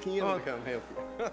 Ken to come help you.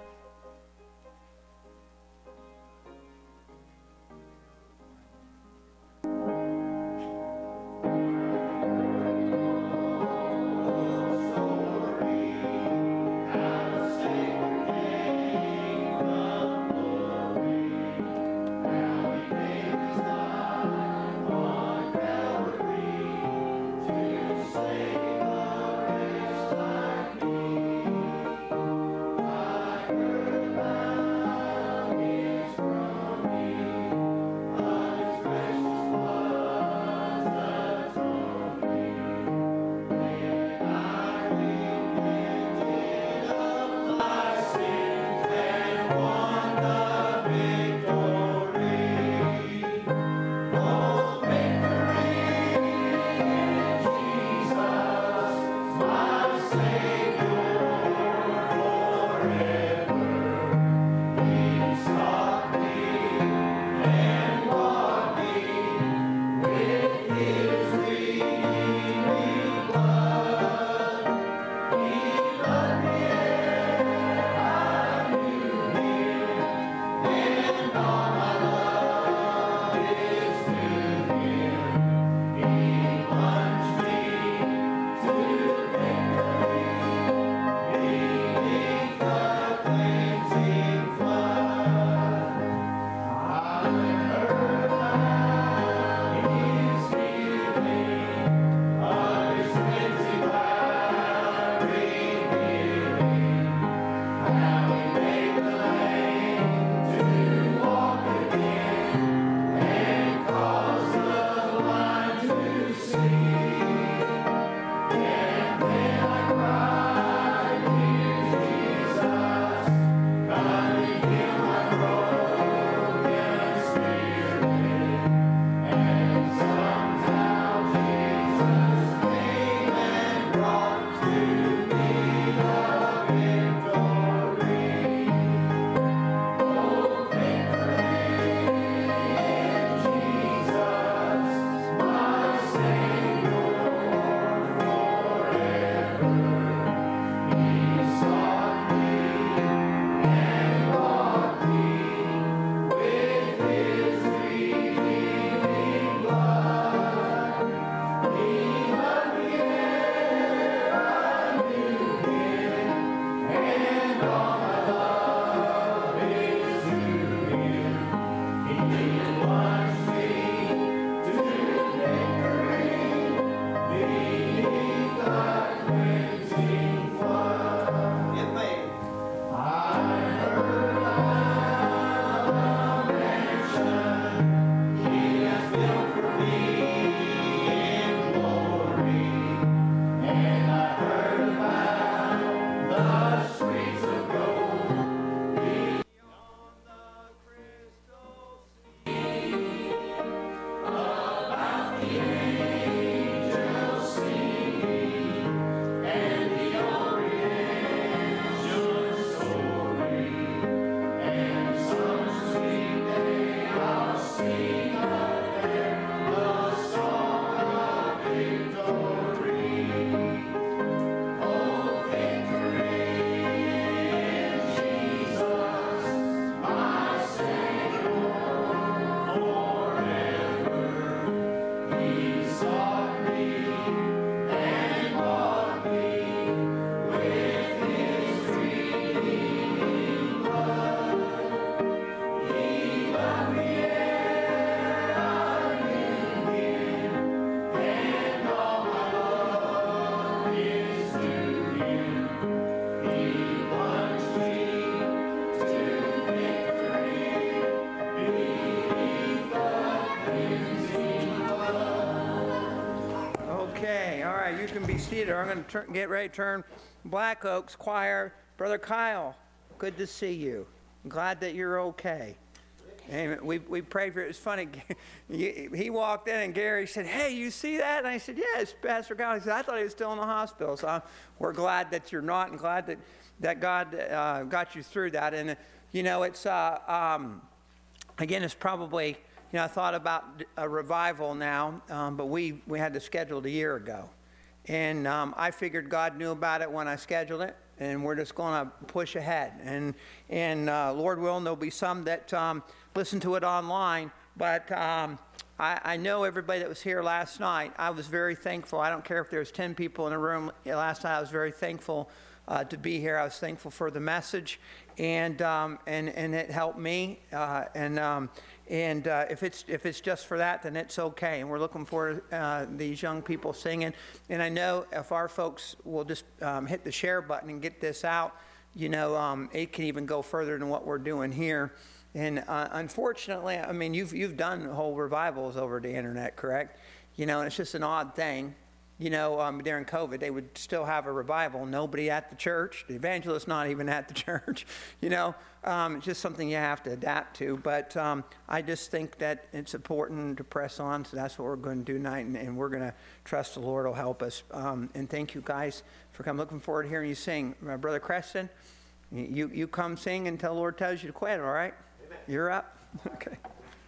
You can be seated. I'm going to get ready to turn Black Oaks Choir. Brother Kyle, good to see you. I'm glad that you're okay. And we prayed for it. It was funny. He walked in and Gary said, "Hey, you see that?" And I said, "Yeah, it's Pastor Kyle." He said, "I thought he was still in the hospital." So we're glad that you're not, and glad that God got you through that. And, it's, again, it's probably, I thought about a revival now, but we had this scheduled a year ago. And I figured God knew about it when I scheduled it. and we're just going to push ahead. And Lord willing, there'll be some that listen to it online, but I know everybody that was here last night. I was very thankful. I don't care if there's 10 people in a room. Last night I was very thankful to be here. I was thankful for the message, and it helped me. If it's just for that, then it's okay. And we're looking for these young people singing. And I know if our folks will just hit the share button and get this out, it can even go further than what we're doing here. And unfortunately, I mean, you've done whole revivals over the internet, correct? And it's just an odd thing. During COVID, they would still have a revival. Nobody at the church. The evangelist not even at the church. It's just something you have to adapt to. But I just think that it's important to press on. So that's what we're going to do tonight, and we're going to trust the Lord will help us. And thank you guys for coming. Looking forward to hearing you sing, Brother Creston. You come sing until the Lord tells you to quit. All right? Amen. You're up. Okay.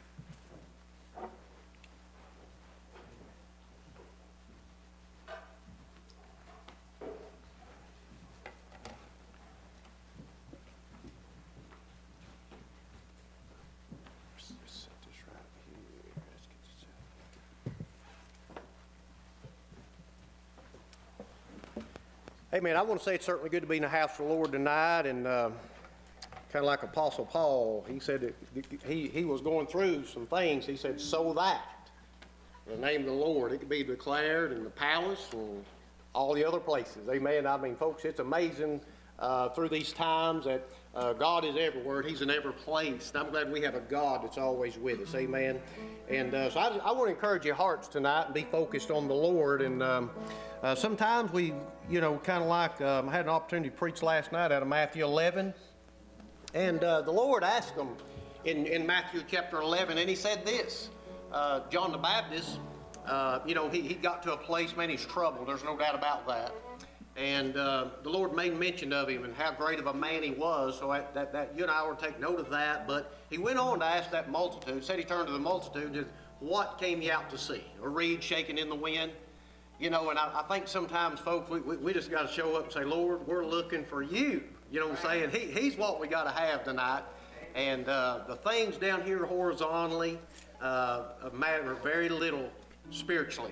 Hey, man, I want to say it's certainly good to be in the house of the Lord tonight, and kind of like Apostle Paul, he said that he was going through some things. He said, so that in the name of the Lord, it could be declared in the palace and all the other places. Amen. I mean, folks, it's amazing through these times that God is everywhere. He's in every place. And I'm glad we have a God that's always with us. Amen. And so I want to encourage your hearts tonight and be focused on the Lord. And sometimes we, kind of like, I had an opportunity to preach last night out of Matthew 11. And the Lord asked them in Matthew chapter 11, and he said this, John the Baptist, he got to a place, man, he's troubled. There's no doubt about that. And the Lord made mention of him and how great of a man he was. So that you and I would take note of that. But he went on to ask that multitude, said he turned to the multitude, and said, what came you out to see? A reed shaking in the wind? And I think sometimes, folks, we just got to show up and say, Lord, we're looking for you. You know what I'm saying? He's what we got to have tonight. And the things down here horizontally matter very little spiritually.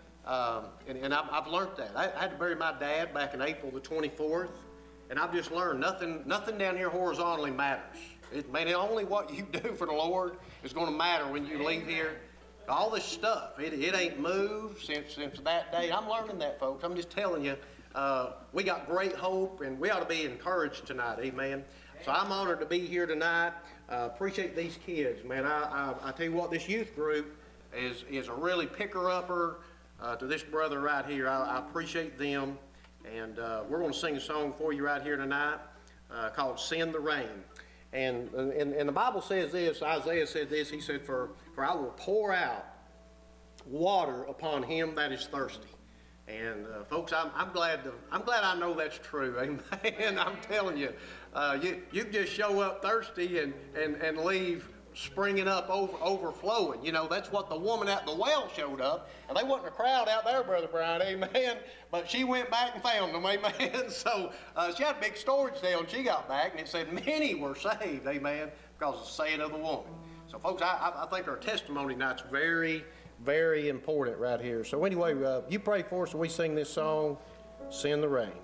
And I've learned that. I had to bury my dad back in April the 24th, and I've just learned nothing down here horizontally matters. Only what you do for the Lord is going to matter when you leave here. All this stuff, it ain't moved since that day. I'm learning that, folks. I'm just telling you, we got great hope, and we ought to be encouraged tonight. Amen. So I'm honored to be here tonight. Appreciate these kids, man. I tell you what, this youth group is a really picker-upper to this brother right here. I appreciate them, and we're going to sing a song for you right here tonight called Send the Rain. And the Bible says this, Isaiah said this, he said, for I will pour out water upon him that is thirsty. And folks, I'm glad I know that's true. Amen. I'm telling you, you just show up thirsty and leave springing up, overflowing. That's what the woman at the well showed up. And there wasn't a crowd out there, Brother Brian, amen. But she went back and found them, amen. So she had a big storage sale, and she got back, and it said many were saved, amen, because of the saying of the woman. So, folks, I think our testimony tonight's very, very important right here. So, anyway, you pray for us, and we sing this song, Send the Rain.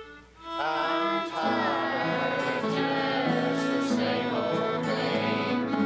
I'm tired, just the same old thing.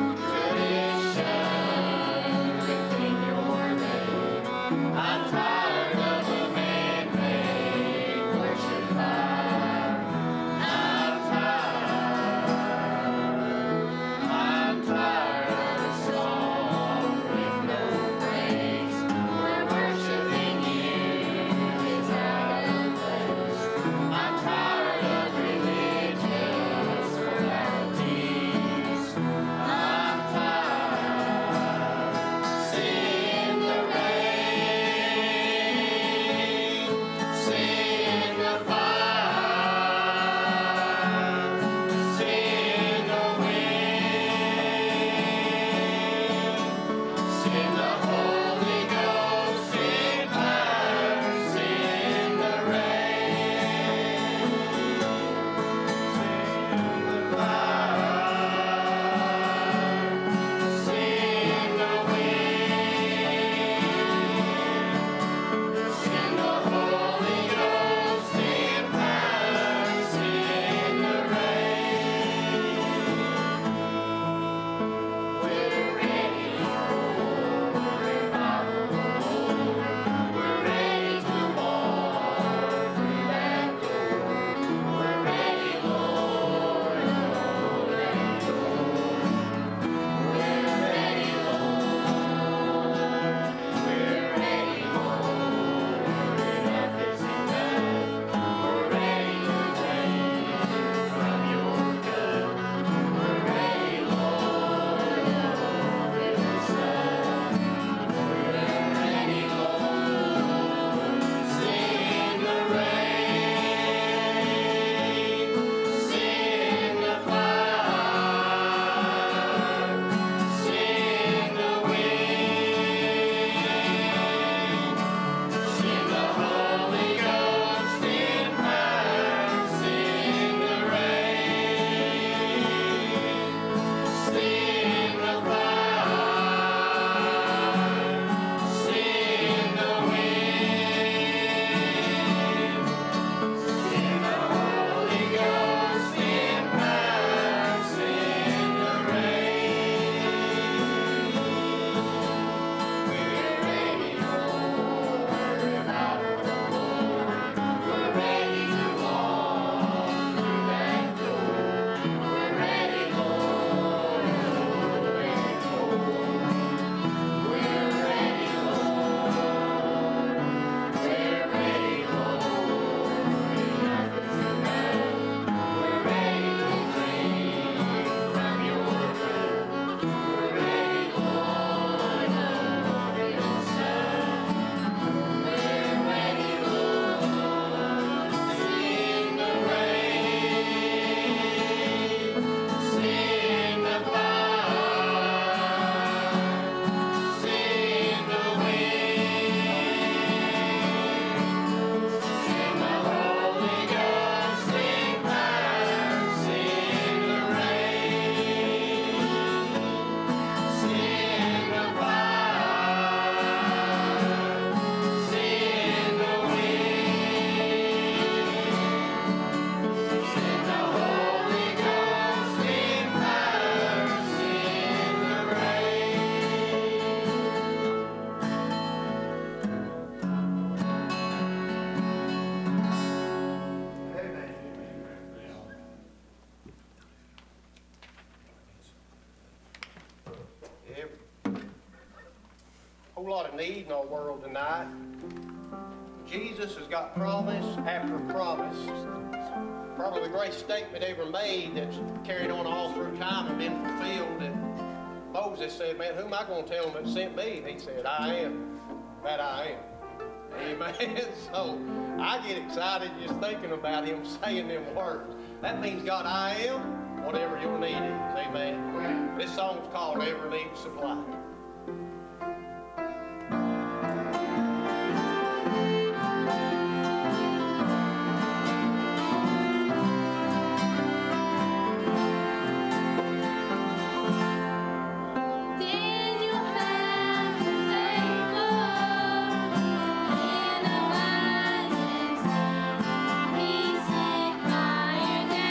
whole lot of need in our world tonight. Jesus has got promise after promise. Probably the greatest statement ever made that's carried on all through time and been fulfilled. That Moses said, man, who am I going to tell him that sent me? And he said, I am that I am. Amen. So I get excited just thinking about him saying them words. That means, God, I am whatever your need is. Amen. This song's called Every Need Supplied.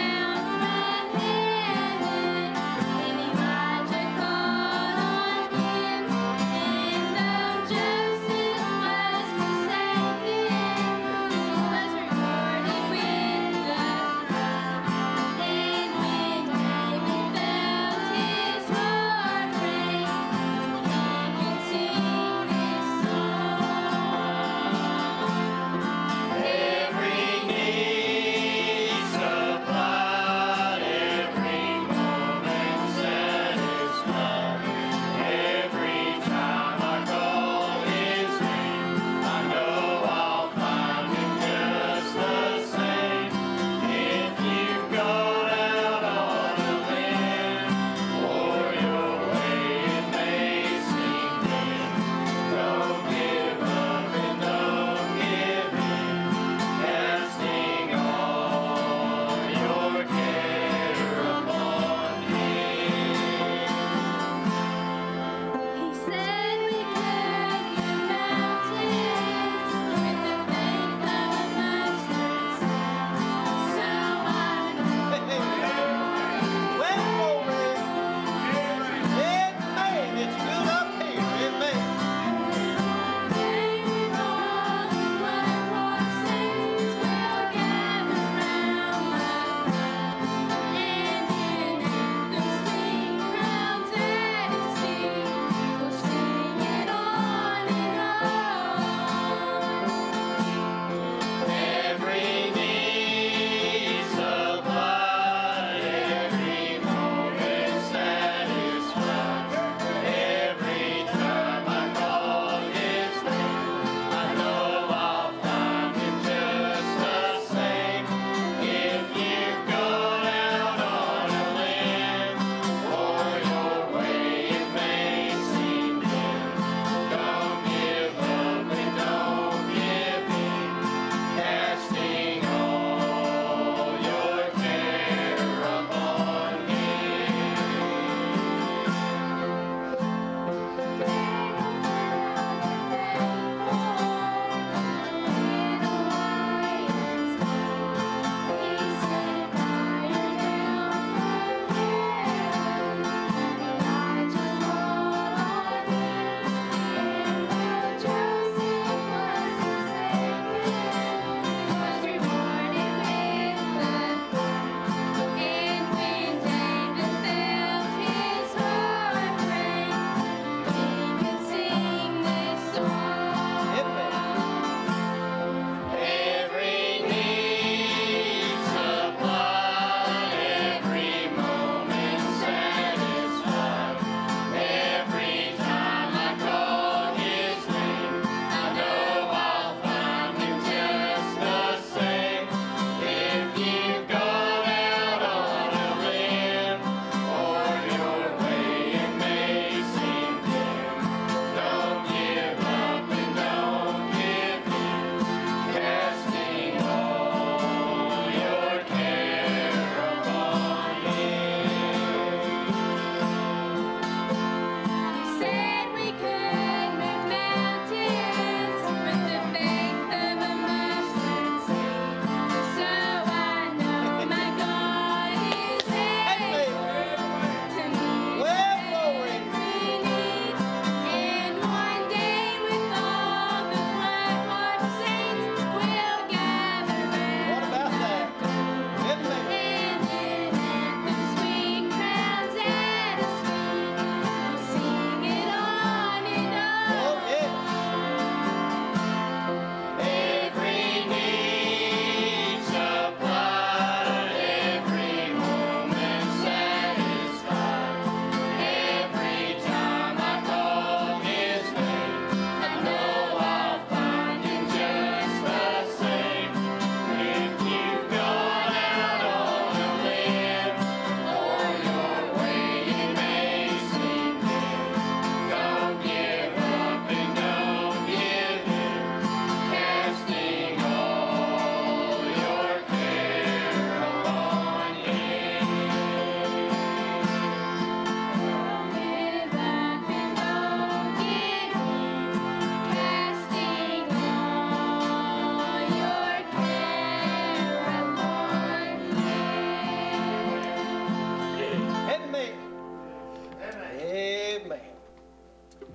Elijah called on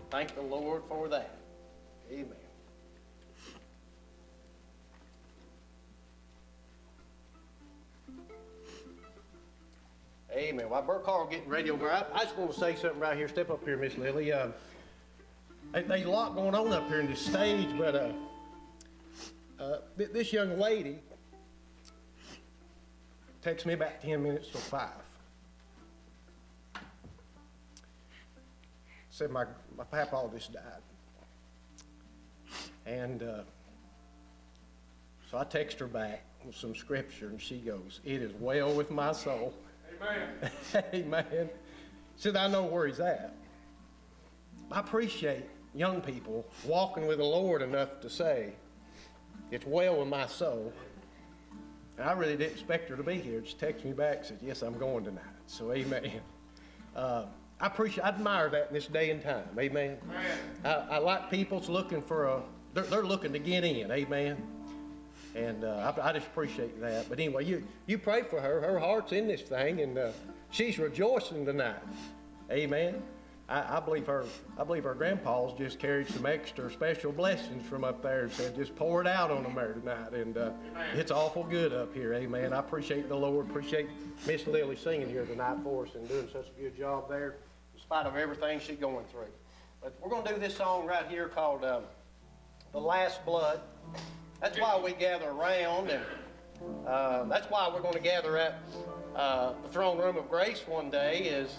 Thank the Lord for that. Amen. Amen. While Brother Carl getting ready over, I just want to say something right here. Step up here, Miss Lily. There's a lot going on up here in this stage, but this young lady texted me about 10 minutes till 5. Said my papa just died. And so I text her back with some scripture, and she goes, "It is well with my soul." Amen. Amen. Said, I know where he's at. I appreciate young people walking with the Lord enough to say, "It's well with my soul." And I really didn't expect her to be here. Just texted me back and said, "Yes, I'm going tonight." So amen. I admire that in this day and time. Amen. I like people's looking for they're looking to get in. Amen. And I just appreciate that. But anyway, you pray for her. Her heart's in this thing, and she's rejoicing tonight. Amen. I believe her grandpa's just carried some extra special blessings from up there and said, just pour it out on them there tonight. And it's awful good up here. Amen. I appreciate the Lord. Appreciate Miss Lily singing here tonight for us and doing such a good job there, in spite of everything she's going through. But we're going to do this song right here called The Last Blood. That's why we gather around, and that's why we're going to gather at the throne room of grace one day. Is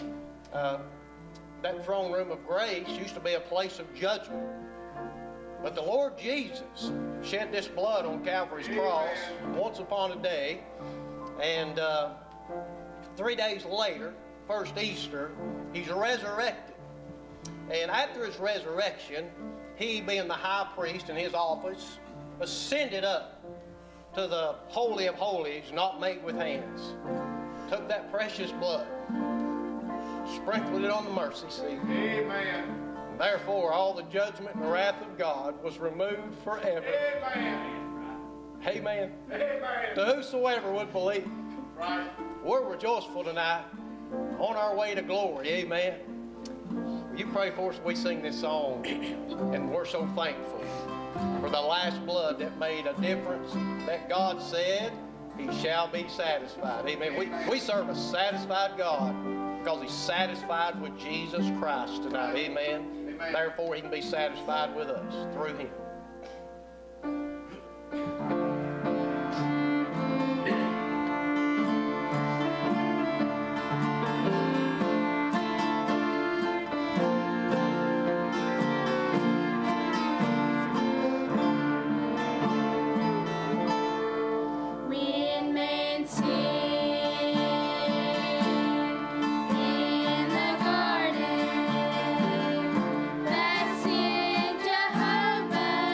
that throne room of grace used to be a place of judgment, but the Lord Jesus shed this blood on Calvary's cross once upon a day, and 3 days later, first Easter, he's resurrected. And after his resurrection, he, being the high priest in his office, ascended up to the Holy of Holies, not made with hands. Took that precious blood, sprinkled it on the mercy seat. Amen. And therefore, all the judgment and the wrath of God was removed forever. Amen. Amen. Amen. To whosoever would believe. Right. We're rejoiceful tonight on our way to glory. Amen. You pray for us as we sing this song, and we're so thankful for the last blood that made a difference, that God said he shall be satisfied. Amen. We serve a satisfied God because he's satisfied with Jesus Christ tonight. Amen. Amen. Therefore, he can be satisfied with us through him. Jehovah.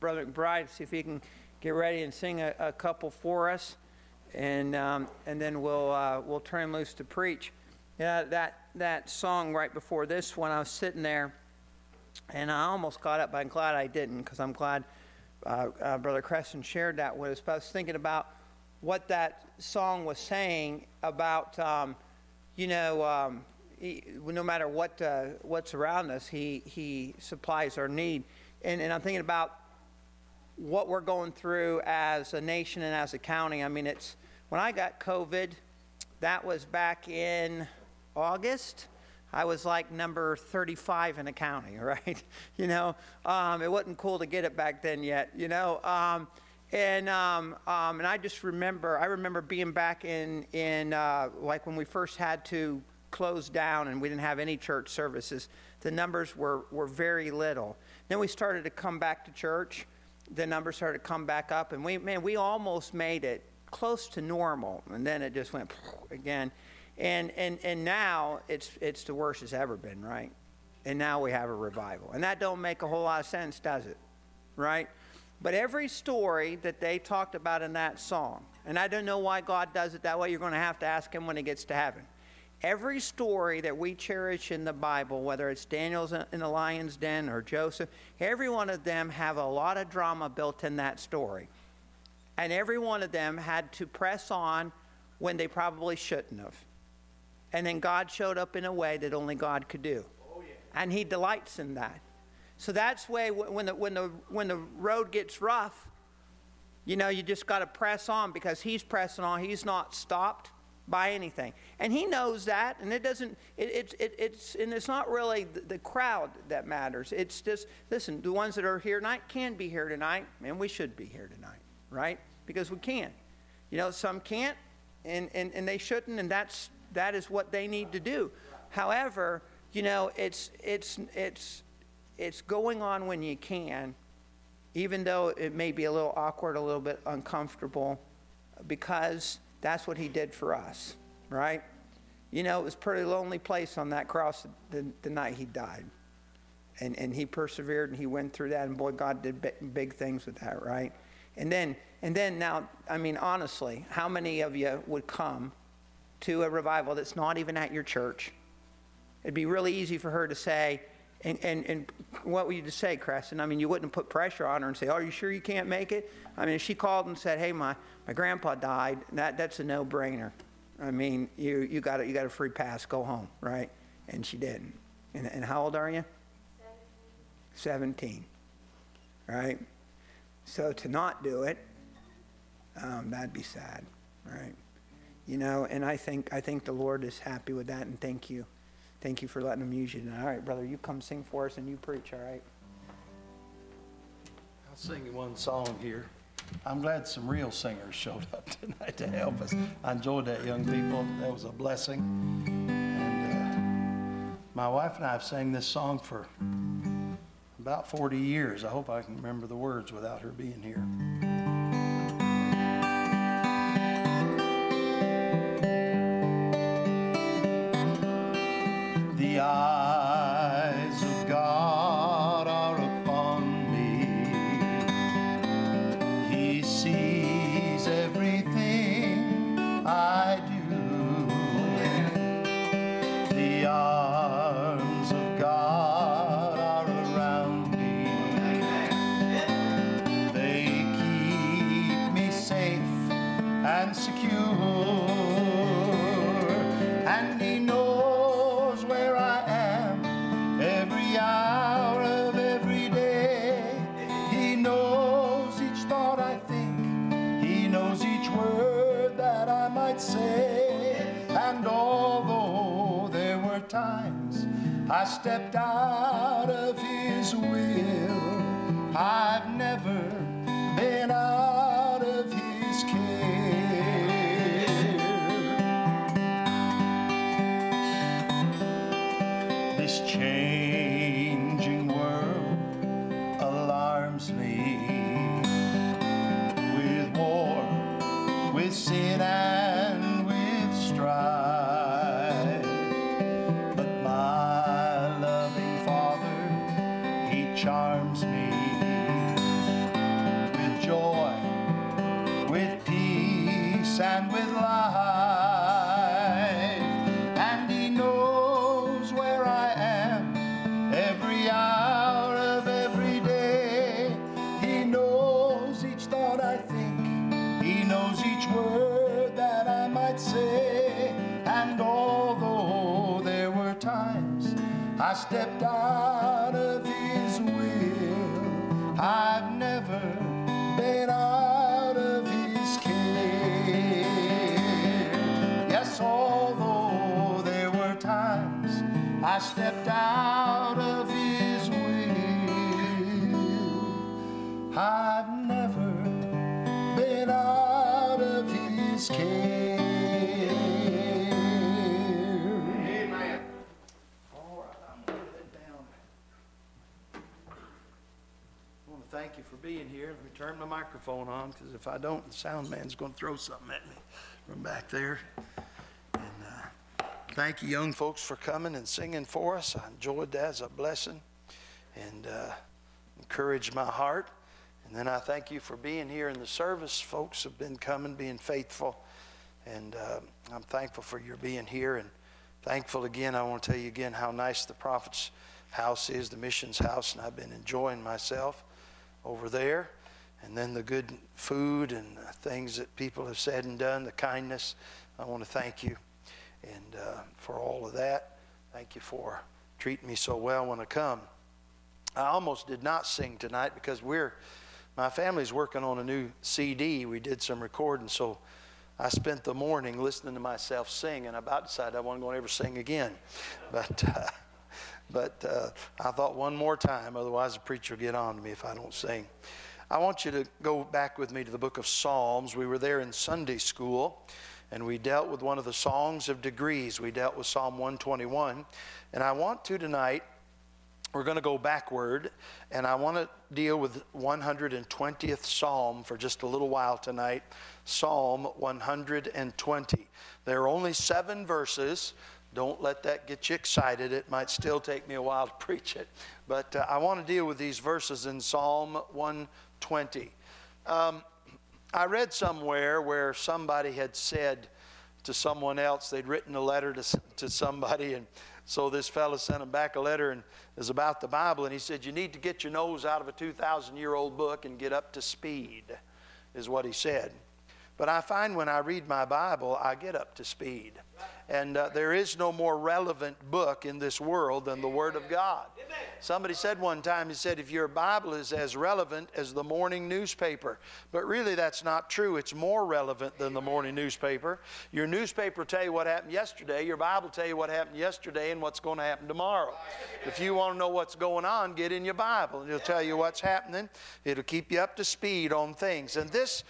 Brother McBride, see if he can get ready and sing a couple for us, and then we'll turn him loose to preach. Yeah, that song right before this one, I was sitting there, and I almost got up, but I'm glad I didn't, because I'm glad Brother Creston shared that with us. But I was thinking about what that song was saying about, no matter what's around us, he supplies our need. And I'm thinking about what we're going through as a nation and as a county. I mean, when I got COVID, that was back in August. I was like number 35 in the county, right? It wasn't cool to get it back then yet, And I just remember being back in like when we first had to close down and we didn't have any church services. The numbers were very little. Then we started to come back to church. The numbers started to come back up, and we almost made it close to normal, and then it just went again. And now it's the worst it's ever been, right? And now we have a revival. And that don't make a whole lot of sense, does it? Right? But every story that they talked about in that song, and I don't know why God does it that way, you're going to have to ask him when he gets to heaven. Every story that we cherish in the Bible, whether it's Daniel's in the lion's den or Joseph, every one of them have a lot of drama built in that story. And every one of them had to press on when they probably shouldn't have. And then God showed up in a way that only God could do. Oh, yeah. And he delights in that. So that's why when the road gets rough, you just got to press on, because he's pressing on. He's not stopped by anything. And he knows that, and it's not really the crowd that matters. It's just, listen, the ones that are here tonight can be here tonight, and we should be here tonight, right? Because we can. Some can't, and they shouldn't, and that is what they need to do. However, it's going on when you can, even though it may be a little awkward, a little bit uncomfortable, because that's what he did for us, right? It was a pretty lonely place on that cross the night he died. And he persevered, and he went through that, and boy, God did big things with that, right? And then now, I mean, honestly, how many of you would come to a revival that's not even at your church? It'd be really easy for her to say, and what would you just say, Creston? I mean, you wouldn't put pressure on her and say, "Oh, are you sure you can't make it?" I mean, if she called and said, "Hey, my grandpa died," that's a no-brainer. I mean, you got a free pass, go home, right? And she didn't. And how old are you? 17. Right? So to not do it, that'd be sad, right? And I think the Lord is happy with that, and thank you. Thank you for letting him use you tonight. All right, brother, you come sing for us and you preach, all right? I'll sing you one song here. I'm glad some real singers showed up tonight to help us. I enjoyed that, young people. That was a blessing. And my wife and I have sang this song for about 40 years. I hope I can remember the words without her being here. The eyes of God are upon me. He sees everything I do. The arms of God are around me. They keep me safe and secure. And He knows where I am every hour of every day. He knows each thought I think. He knows each word that I might say. And although there were times I stepped out of His will, I've never been out of His care. This changing world alarms me, with war, with sin, and with strife. But my loving Father, He charms me I stepped out of His will. I've never been out of His care. Yes, although there were times I stepped out of His will, I've never been out of His care. Amen. All right, I'm going to put that down. I want to thank you for being here. Let me turn my microphone on, because if I don't, the sound man's going to throw something at me from back there. And thank you, young folks, for coming and singing for us. I enjoyed that as a blessing and encouraged my heart. And then I thank you for being here in the service. Folks have been coming, being faithful. And I'm thankful for your being here. And thankful again, I want to tell you again how nice the prophet's house is, the missions house. And I've been enjoying myself over there. And then the good food and things that people have said and done, the kindness. I want to thank you and for all of that. Thank you for treating me so well when I come. I almost did not sing tonight because my family's working on a new CD. We did some recording, so I spent the morning listening to myself sing, and I about decided I wasn't going to ever sing again. But I thought one more time, otherwise the preacher will get on to me if I don't sing. I want you to go back with me to the book of Psalms. We were there in Sunday school, and we dealt with one of the songs of degrees. We dealt with Psalm 121, and I want to tonight, we're going to go backward, and I want to deal with 120th Psalm for just a little while tonight. Psalm 120. There are only 7 verses. Don't let that get you excited. It might still take me a while to preach it. But I want to deal with these verses in Psalm 120. I read somewhere where somebody had said to someone else, they'd written a letter to somebody, and so this fellow sent him back a letter, and it was about the Bible, and he said, you need to get your nose out of a 2,000-year-old book and get up to speed, is what he said. But I find when I read my Bible, I get up to speed. And there is no more relevant book in this world than the Word of God. Somebody said one time, he said, if your Bible is as relevant as the morning newspaper. But really that's not true. It's more relevant than the morning newspaper. Your newspaper will tell you what happened yesterday. Your Bible will tell you what happened yesterday and what's going to happen tomorrow. If you want to know what's going on, get in your Bible, and it'll tell you what's happening. It'll keep you up to speed on things. And this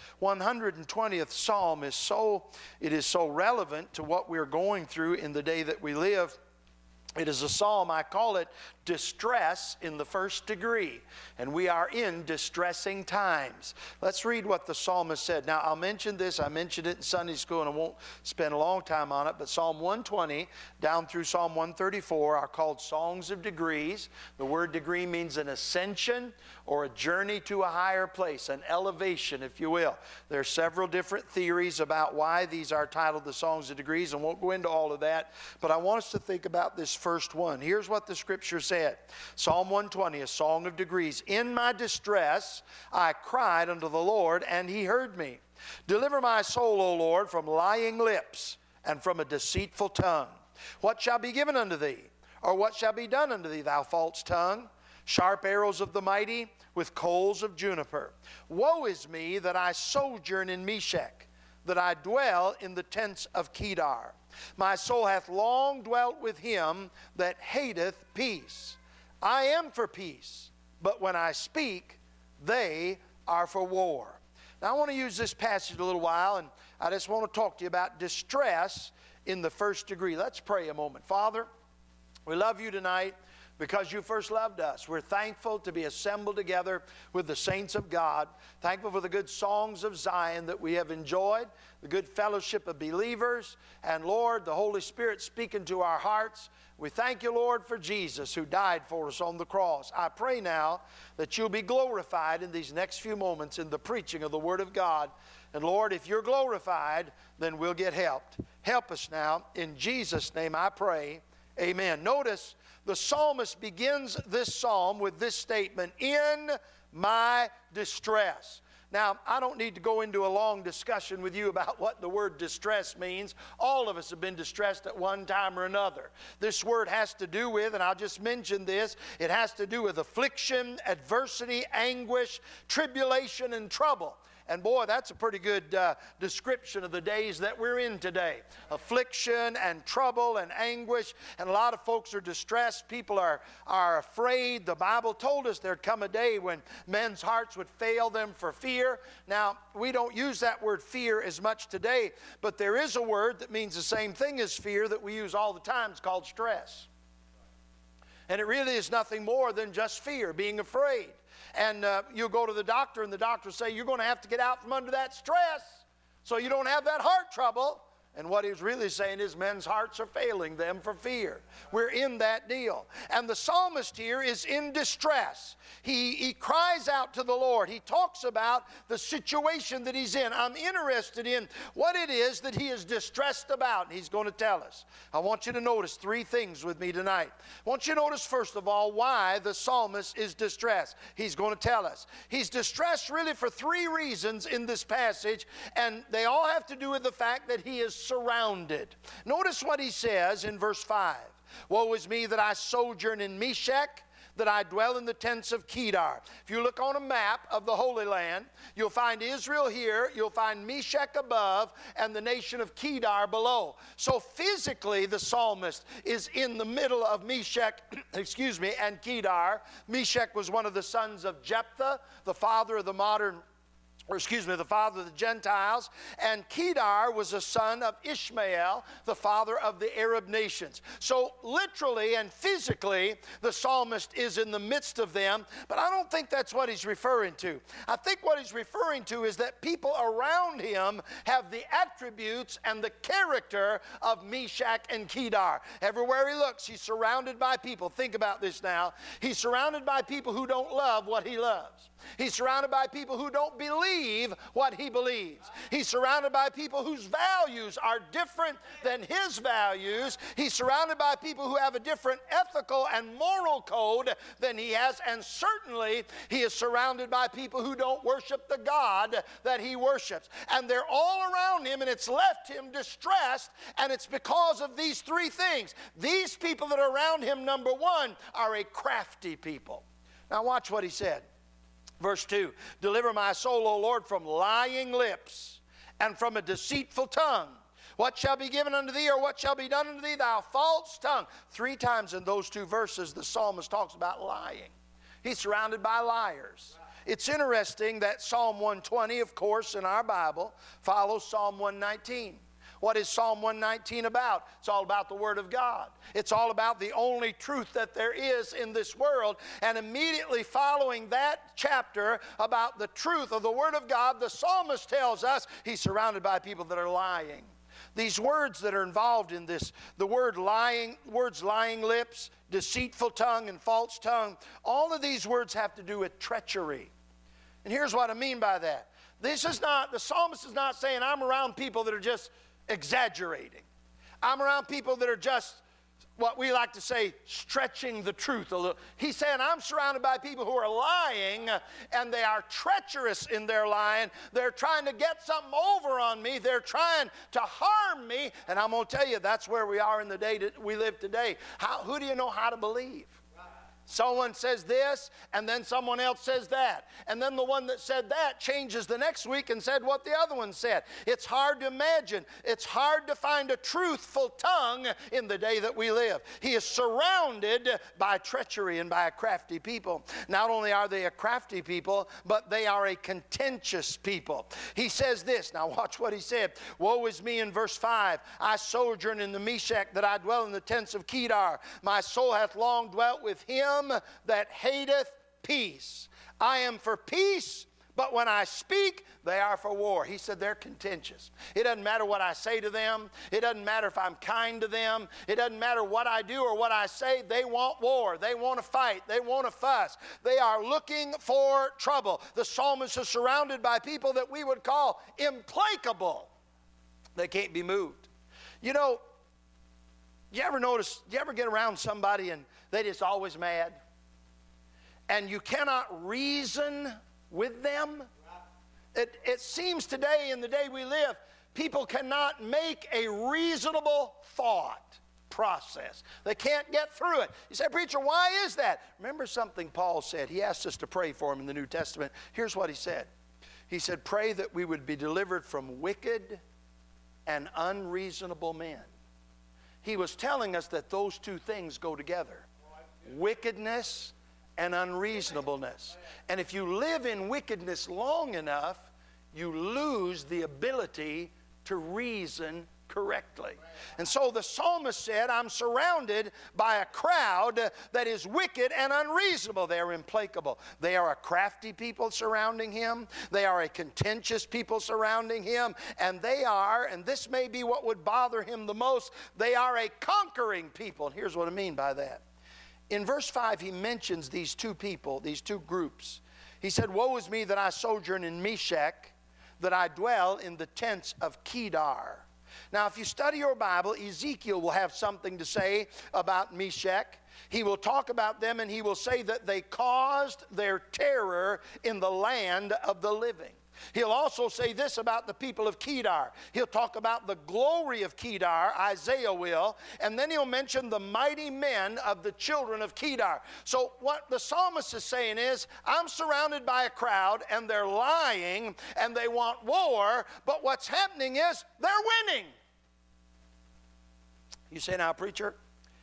120th Psalm is so relevant to what we're going through in the day that we live. It is a psalm, I call it distress in the first degree. And we are in distressing times. Let's read what the psalmist said. Now, I'll mention this. I mentioned it in Sunday school, and I won't spend a long time on it. But Psalm 120 down through Psalm 134 are called songs of degrees. The word degree means an ascension or a journey to a higher place, an elevation, if you will. There are several different theories about why these are titled the songs of degrees, and won't go into all of that. But I want us to think about this first one. Here's what the scripture said. Psalm 120, a song of degrees. In my distress, I cried unto the Lord, and he heard me. Deliver my soul, O Lord, from lying lips and from a deceitful tongue. What shall be given unto thee? Or what shall be done unto thee, thou false tongue? Sharp arrows of the mighty with coals of juniper. Woe is me that I sojourn in Meshech, that I dwell in the tents of Kedar. My soul hath long dwelt with him that hateth peace. I am for peace, but when I speak, they are for war. Now I want to use this passage a little while, and I just want to talk to you about distress in the first degree. Let's pray a moment. Father, we love you tonight because you first loved us. We're thankful to be assembled together with the saints of God. Thankful for the good songs of Zion that we have enjoyed, the good fellowship of believers, and Lord, the Holy Spirit speaking to our hearts. We thank you, Lord, for Jesus who died for us on the cross. I pray now that you'll be glorified in these next few moments in the preaching of the Word of God. And Lord, if you're glorified, then we'll get helped. Help us now. In Jesus' name I pray. Amen. Notice the psalmist begins this psalm with this statement, in my distress. Now, I don't need to go into a long discussion with you about what the word distress means. All of us have been distressed at one time or another. This word has to do with, and I'll just mention this, it has to do with affliction, adversity, anguish, tribulation, and trouble. And boy, that's a pretty good description of the days that we're in today. Affliction and trouble and anguish. And a lot of folks are distressed. People are afraid. The Bible told us there'd come a day when men's hearts would fail them for fear. Now, we don't use that word fear as much today, but there is a word that means the same thing as fear that we use all the time. It's called stress. And it really is nothing more than just fear, being afraid. And you'll go to the doctor, and the doctor will say, you're going to have to get out from under that stress so you don't have that heart trouble. And what he's really saying is men's hearts are failing them for fear. We're in that deal. And the psalmist here is in distress. He cries out to the Lord. He talks about the situation that he's in. I'm interested in what it is that he is distressed about. He's going to tell us. I want you to notice three things with me tonight. I want you to notice, first of all, why the psalmist is distressed. He's going to tell us. He's distressed really for three reasons in this passage, and they all have to do with the fact that he is surrounded. Notice what he says in verse 5. Woe is me that I sojourn in Meshech, that I dwell in the tents of Kedar. If you look on a map of the Holy Land, you'll find Israel here, you'll find Meshech above, and the nation of Kedar below. So physically, the psalmist is in the middle of Meshech, and Kedar. Meshech was one of the sons of Jephthah, the father of the the father of the Gentiles, and Kedar was a son of Ishmael, the father of the Arab nations. So literally and physically, the psalmist is in the midst of them, but I don't think that's what he's referring to. I think what he's referring to is that people around him have the attributes and the character of Meshech and Kedar. Everywhere he looks, he's surrounded by people. Think about this now. He's surrounded by people who don't love what he loves. He's surrounded by people who don't believe what he believes. He's surrounded by people whose values are different than his values. He's surrounded by people who have a different ethical and moral code than he has. And certainly, he is surrounded by people who don't worship the God that he worships. And they're all around him, and it's left him distressed. And it's because of these three things. These people that are around him, number one, are a crafty people. Now watch what he said. Verse 2, deliver my soul, O Lord, from lying lips and from a deceitful tongue. What shall be given unto thee, or what shall be done unto thee, thou false tongue? 3 times in those 2 verses, the psalmist talks about lying. He's surrounded by liars. It's interesting that Psalm 120, of course, in our Bible, follows Psalm 119. What is Psalm 119 about? It's all about the Word of God. It's all about the only truth that there is in this world. And immediately following that chapter about the truth of the Word of God, the psalmist tells us he's surrounded by people that are lying. These words that are involved in this, the words lying lips, deceitful tongue, and false tongue, all of these words have to do with treachery. And here's what I mean by that. The psalmist is not saying I'm around people that are just exaggerating. I'm around people that are just, what we like to say, stretching the truth a little. He's saying I'm surrounded by people who are lying, and they are treacherous in their lying. They're trying to get something over on me. They're trying to harm me. And I'm going to tell you, that's where we are in the day that we live today. Who do you know how to believe? Someone says this, and then someone else says that. And then the one that said that changes the next week and said what the other one said. It's hard to imagine. It's hard to find a truthful tongue in the day that we live. He is surrounded by treachery and by a crafty people. Not only are they a crafty people, but they are a contentious people. He says this. Now watch what he said. Woe is me in verse 5. I sojourn in the Meshech, that I dwell in the tents of Kedar. My soul hath long dwelt with him that hateth peace. I am for peace, but when I speak, they are for war. He said they're contentious. It doesn't matter what I say to them. It doesn't matter if I'm kind to them. It doesn't matter what I do or what I say. They want war. They want to fight. They want to fuss. They are looking for trouble. The psalmist is surrounded by people that we would call implacable. They can't be moved. You know, you ever get around somebody and they just always mad? And you cannot reason with them. It seems today, in the day we live, people cannot make a reasonable thought process. They can't get through it. You say, preacher, why is that? Remember something Paul said. He asked us to pray for him in the New Testament. Here's what he said. He said, pray that we would be delivered from wicked and unreasonable men. He was telling us that those two things go together. Wickedness and unreasonableness. And if you live in wickedness long enough, you lose the ability to reason correctly. And so the psalmist said, I'm surrounded by a crowd that is wicked and unreasonable. They are implacable. They are a crafty people surrounding him. They are a contentious people surrounding him. And they are, and this may be what would bother him the most, they are a conquering people. And here's what I mean by that. In verse 5, he mentions these two people, these two groups. He said, woe is me that I sojourn in Meshech, that I dwell in the tents of Kedar. Now, if you study your Bible, Ezekiel will have something to say about Meshech. He will talk about them, and he will say that they caused their terror in the land of the living. He'll also say this about the people of Kedar. He'll talk about the glory of Kedar, Isaiah will, and then he'll mention the mighty men of the children of Kedar. So what the psalmist is saying is, I'm surrounded by a crowd, and they're lying, and they want war, but what's happening is they're winning. You say, now, preacher,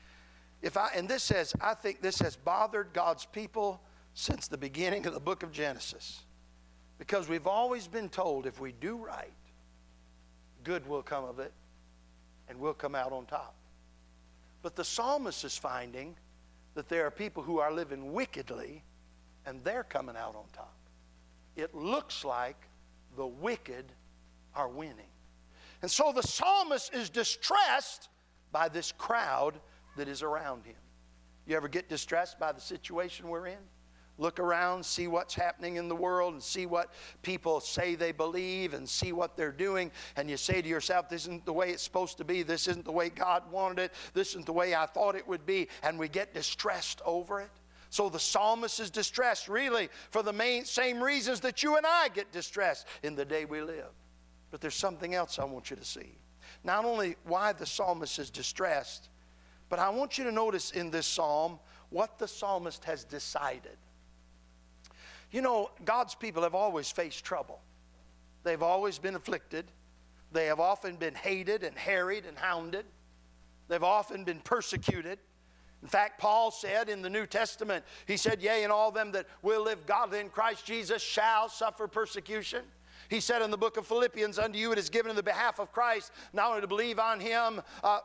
I think this has bothered God's people since the beginning of the book of Genesis. Because we've always been told if we do right, good will come of it, and we'll come out on top. But the psalmist is finding that there are people who are living wickedly, and they're coming out on top. It looks like the wicked are winning. And so the psalmist is distressed by this crowd that is around him. You ever get distressed by the situation we're in? Look around, see what's happening in the world, and see what people say they believe, and see what they're doing, and you say to yourself, this isn't the way it's supposed to be, this isn't the way God wanted it, this isn't the way I thought it would be, and we get distressed over it. So the psalmist is distressed really for the same reasons that you and I get distressed in the day we live. But there's something else I want you to see. Not only why the psalmist is distressed, but I want you to notice in this psalm what the psalmist has decided. You know, God's people have always faced trouble. They've always been afflicted. They have often been hated and harried and hounded. They've often been persecuted. In fact, Paul said in the New Testament, he said, yea, and all them that will live godly in Christ Jesus shall suffer persecution. He said in the book of Philippians, unto you it is given in the behalf of Christ, not only to believe on him,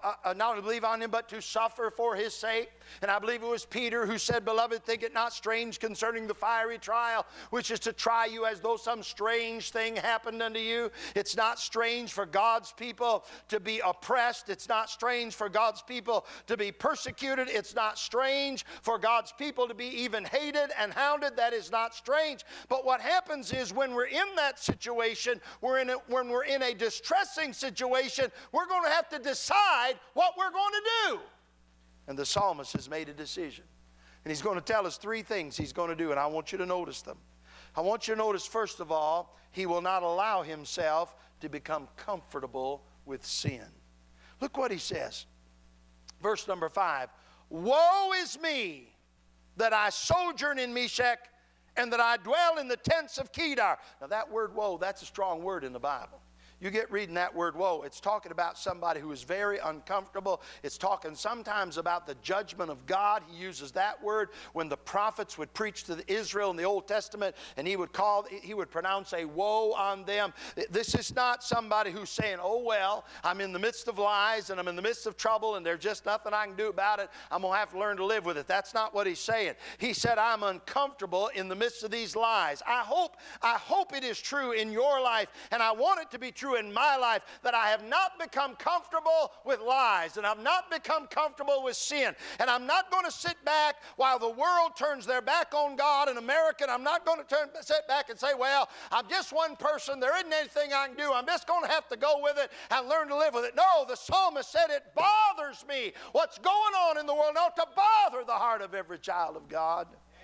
but to suffer for his sake. And I believe it was Peter who said, beloved, think it not strange concerning the fiery trial, which is to try you as though some strange thing happened unto you. It's not strange for God's people to be oppressed. It's not strange for God's people to be persecuted. It's not strange for God's people to be even hated and hounded. That is not strange. But what happens is when we're in that situation, when we're in a distressing situation, we're going to have to decide what we're going to do. And the psalmist has made a decision. And he's going to tell us three things he's going to do, and I want you to notice them. I want you to notice, first of all, he will not allow himself to become comfortable with sin. Look what he says. Verse number 5. Woe is me that I sojourn in Meshech, and that I dwell in the tents of Kedar. Now that word woe, that's a strong word in the Bible. You get reading that word woe, it's talking about somebody who is very uncomfortable. It's talking sometimes about the judgment of God. He uses that word when the prophets would preach to Israel in the Old Testament, and he would pronounce a woe on them. This is not somebody who's saying, oh well, I'm in the midst of lies and I'm in the midst of trouble and there's just nothing I can do about it. I'm going to have to learn to live with it. That's not what he's saying. He said, I'm uncomfortable in the midst of these lies. I hope it is true in your life, and I want it to be true in my life, that I have not become comfortable with lies, and I've not become comfortable with sin, and I'm not going to sit back while the world turns their back on God and America, and I'm not going to sit back and say, well, I'm just one person, there isn't anything I can do, I'm just going to have to go with it and learn to live with it. No, the psalmist said it bothers me what's going on in the world, not to bother the heart of every child of God.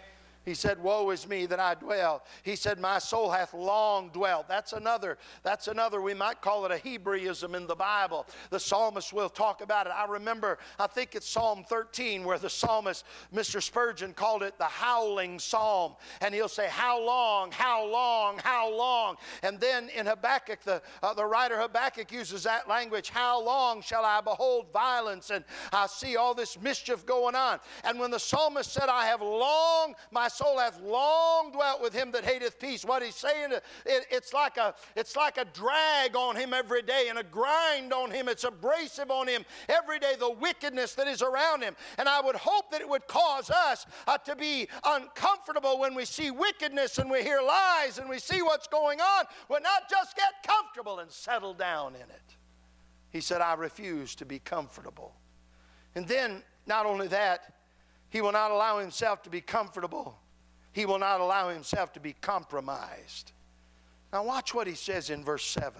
He said, woe is me that I dwell. He said, my soul hath long dwelt. That's another, we might call it a Hebraism in the Bible. The psalmist will talk about it. I remember, I think it's Psalm 13 where the psalmist, Mr. Spurgeon, called it the howling psalm. And he'll say, how long, how long, how long? And then in Habakkuk, the writer Habakkuk uses that language, how long shall I behold violence? And I see all this mischief going on. And when the psalmist said, I have long, my soul hath long dwelt with him that hateth peace. What he's saying, it's like a drag on him every day and a grind on him. It's abrasive on him every day, the wickedness that is around him. And I would hope that it would cause us to be uncomfortable when we see wickedness and we hear lies and we see what's going on. We'll not just get comfortable and settle down in it. He said, I refuse to be comfortable. And then, not only that, he will not allow himself to be comfortable. He will not allow himself to be compromised. Now watch what he says in verse 7.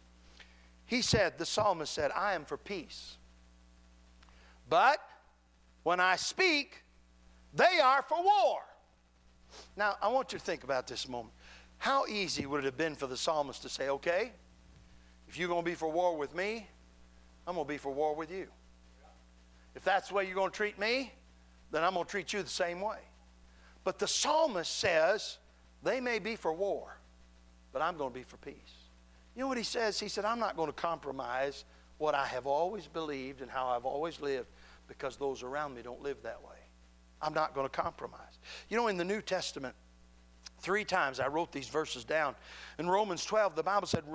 He said, the psalmist said, I am for peace. But when I speak, they are for war. Now, I want you to think about this moment. How easy would it have been for the psalmist to say, okay, if you're going to be for war with me, I'm going to be for war with you. If that's the way you're going to treat me, then I'm going to treat you the same way. But the psalmist says, they may be for war, but I'm going to be for peace. You know what he says? He said, I'm not going to compromise what I have always believed and how I've always lived because those around me don't live that way. I'm not going to compromise. You know, in the New Testament, 3 times I wrote these verses down. In Romans 12, the Bible said,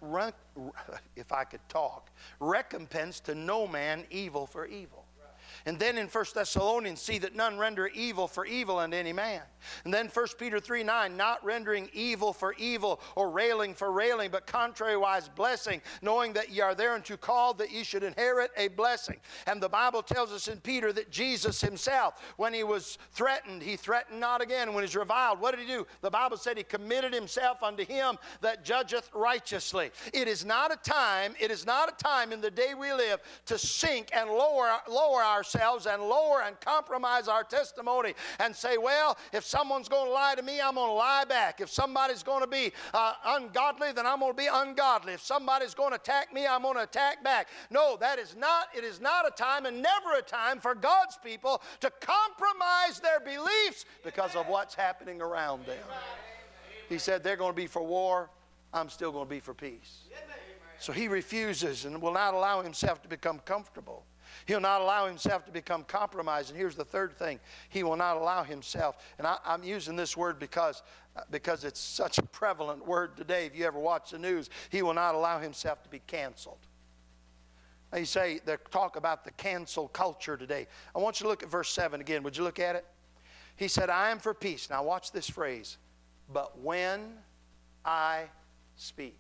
if I could talk, recompense to no man evil for evil. And then in 1 Thessalonians, see that none render evil for evil unto any man. And then 1 Peter 3:9, not rendering evil for evil or railing for railing, but contrariwise blessing, knowing that ye are thereunto called, that ye should inherit a blessing. And the Bible tells us in Peter that Jesus himself, when he was threatened, he threatened not again. And when he was reviled, what did he do? The Bible said he committed himself unto him that judgeth righteously. It is not a time in the day we live to sink and lower ourselves and lower and compromise our testimony and say, well, if someone's going to lie to me, I'm going to lie back. If somebody's going to be ungodly, then I'm going to be ungodly. If somebody's going to attack me, I'm going to attack back. No, it is not a time and never a time for God's people to compromise their beliefs because of what's happening around them. He said they're going to be for war. I'm still going to be for peace. So he refuses and will not allow himself to become comfortable. He'll not allow himself to become compromised. And here's the third thing. He will not allow himself. And I'm using this word because it's such a prevalent word today. If you ever watch the news, he will not allow himself to be canceled. Now you say, they talk about the cancel culture today. I want you to look at verse 7 again. Would you look at it? He said, I am for peace. Now watch this phrase. But when I speak.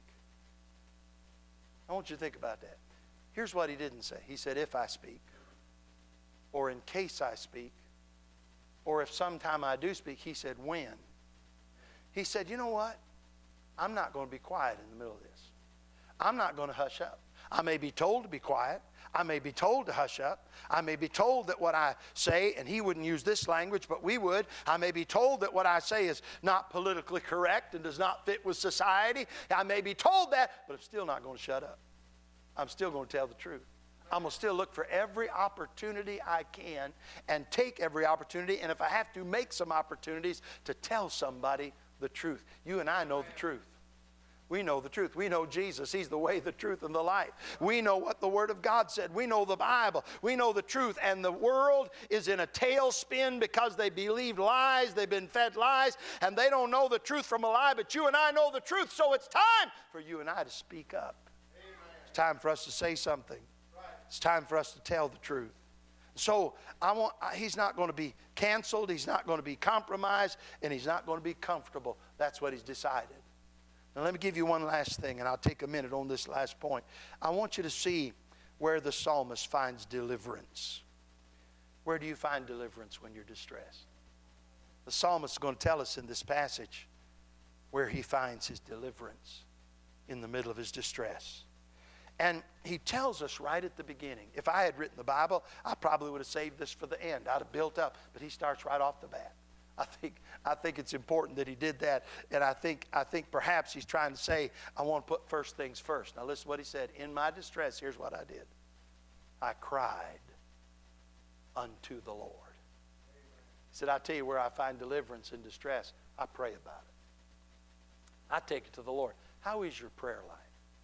I want you to think about that. Here's what he didn't say. He said, if I speak, or in case I speak, or if sometime I do speak. He said, when. He said, you know what? I'm not going to be quiet in the middle of this. I'm not going to hush up. I may be told to be quiet. I may be told to hush up. I may be told that what I say, and he wouldn't use this language, but we would. I may be told that what I say is not politically correct and does not fit with society. I may be told that, but I'm still not going to shut up. I'm still going to tell the truth. I'm going to still look for every opportunity I can and take every opportunity. And if I have to, make some opportunities to tell somebody the truth. You and I know the truth. We know the truth. We know Jesus. He's the way, the truth, and the life. We know what the Word of God said. We know the Bible. We know the truth. And the world is in a tailspin because they believed lies. They've been fed lies. And they don't know the truth from a lie. But you and I know the truth. So it's time for you and I to speak up. It's time for us to say something. It's time for us to tell the truth. So he's not going to be canceled. He's not going to be compromised. And he's not going to be comfortable. That's what he's decided. Now let me give you one last thing, and I'll take a minute on this last point. I want you to see where the psalmist finds deliverance. Where do you find deliverance when you're distressed? The psalmist is going to tell us in this passage where he finds his deliverance in the middle of his distress. And he tells us right at the beginning. If I had written the Bible, I probably would have saved this for the end. I'd have built up. But he starts right off the bat. I think it's important that he did that. And I think perhaps he's trying to say, I want to put first things first. Now listen to what he said. In my distress, here's what I did. I cried unto the Lord. He said, I tell you where I find deliverance in distress. I pray about it. I take it to the Lord. How is your prayer life?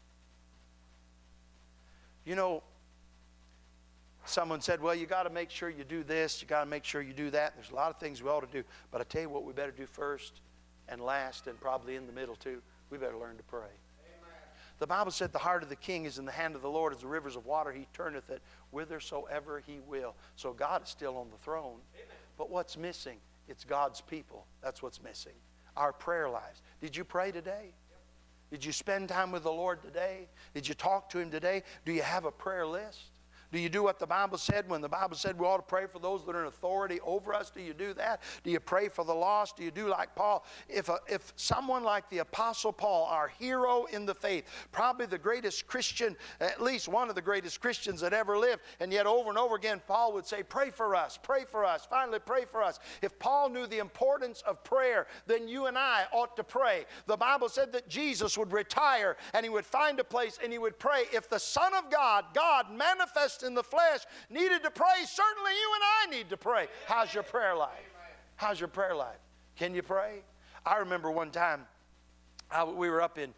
You know, someone said, well, you got to make sure you do this, you got to make sure you do that. There's a lot of things we ought to do. But I tell you what we better do first and last and probably in the middle too. We better learn to pray. Amen. The Bible said the heart of the king is in the hand of the Lord as the rivers of water. He turneth it whithersoever he will. So God is still on the throne. Amen. But what's missing? It's God's people. That's what's missing. Our prayer lives. Did you pray today? Did you spend time with the Lord today? Did you talk to him today? Do you have a prayer list? Do you do what the Bible said when the Bible said we ought to pray for those that are in authority over us? Do you do that? Do you pray for the lost? Do you do like Paul? If someone like the Apostle Paul, our hero in the faith, probably the greatest Christian, at least one of the greatest Christians that ever lived, and yet over and over again Paul would say, pray for us, finally pray for us. If Paul knew the importance of prayer, then you and I ought to pray. The Bible said that Jesus would retire and he would find a place and he would pray. If the Son of God, God manifested in the flesh, needed to pray, certainly you and I need to pray. How's your prayer life? How's your prayer life? Can you pray? I remember one time we were up in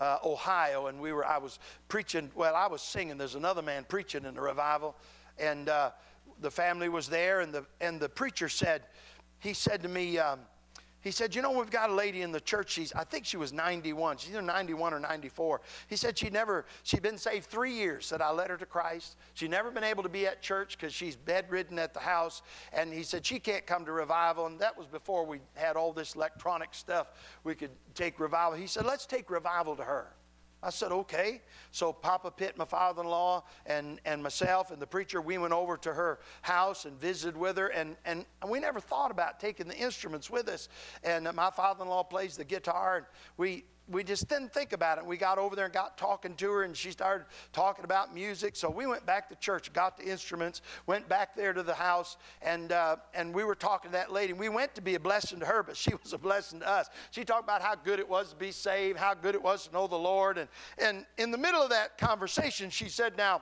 Ohio, and I was preaching. Well, I was singing. There's another man preaching in the revival, and the family was there, and the preacher said, he said to me, he said, you know, we've got a lady in the church. I think she was 91. She's either 91 or 94. He said she'd been saved 3 years. Said I led her to Christ. She'd never been able to be at church because she's bedridden at the house. And he said she can't come to revival. And that was before we had all this electronic stuff. We could take revival. He said, let's take revival to her. I said, okay. So Papa Pitt, my father-in-law, and myself and the preacher, we went over to her house and visited with her. And we never thought about taking the instruments with us. And my father-in-law plays the guitar. And we just didn't think about it. We got over there and got talking to her, and she started talking about music. So we went back to church, got the instruments, went back there to the house, and we were talking to that lady. We went to be a blessing to her, but she was a blessing to us. She talked about how good it was to be saved, how good it was to know the Lord. And in the middle of that conversation, she said, now,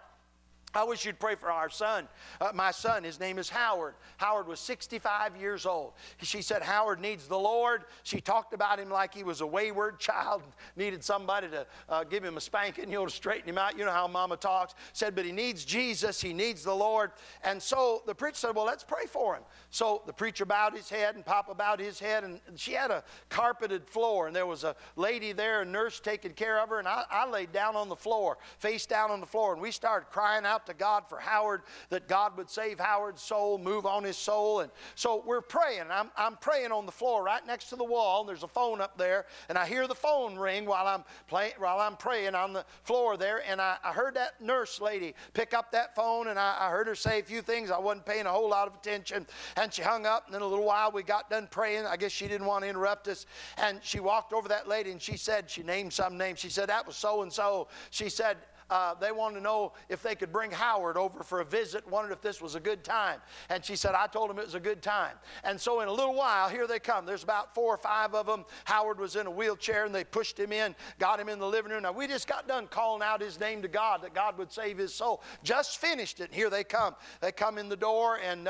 I wish you'd pray for our son. My son, his name is Howard. Howard was 65 years old. She said Howard needs the Lord. She talked about him like he was a wayward child, needed somebody to give him a spanking, to straighten him out. You know how mama talks. Said, but he needs Jesus. He needs the Lord. And so the preacher said, well, let's pray for him. So the preacher bowed his head and Papa bowed his head, and she had a carpeted floor, and there was a lady there, a nurse taking care of her, and I laid down on the floor, face down on the floor, and we started crying out to God for Howard, that God would save Howard's soul, move on his soul. And so we're praying. I'm praying on the floor right next to the wall, and there's a phone up there, and I hear the phone ring while I'm praying on the floor there, and I heard that nurse lady pick up that phone, and I heard her say a few things. I wasn't paying a whole lot of attention, and she hung up, and then a little while we got done praying. I guess she didn't want to interrupt us, and she walked over that lady, and she named some name. She said, that was so-and-so. She said, they wanted to know if they could bring Howard over for a visit, wondered if this was a good time. And she said, I told him it was a good time. And so in a little while, here they come. There's about 4 or 5 of them. Howard was in a wheelchair, and they pushed him in, got him in the living room. Now, we just got done calling out his name to God, that God would save his soul. Just finished it, and here they come. They come in the door, and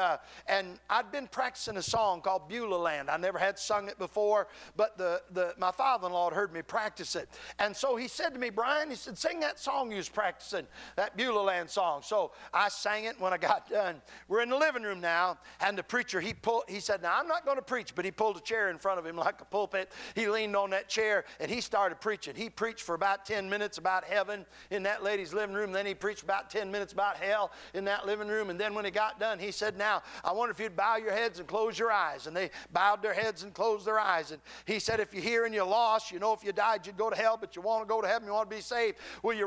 I'd been practicing a song called Beulah Land. I never had sung it before, but my father-in-law had heard me practice it. And so he said to me, Brian, he said, sing that song you was practicing, that Beulah Land song. So I sang it. When I got done, we're in the living room now, and the preacher, he said, now I'm not going to preach, but he pulled a chair in front of him like a pulpit. He leaned on that chair, and he started preaching. He preached for about 10 minutes about heaven in that lady's living room. Then he preached about 10 minutes about hell in that living room. And then when he got done, he said, now I wonder if you'd bow your heads and close your eyes. And they bowed their heads and closed their eyes. And he said, if you're here and you're lost, if you died, you'd go to hell, but you want to go to heaven, you want to be saved, will you raise your hand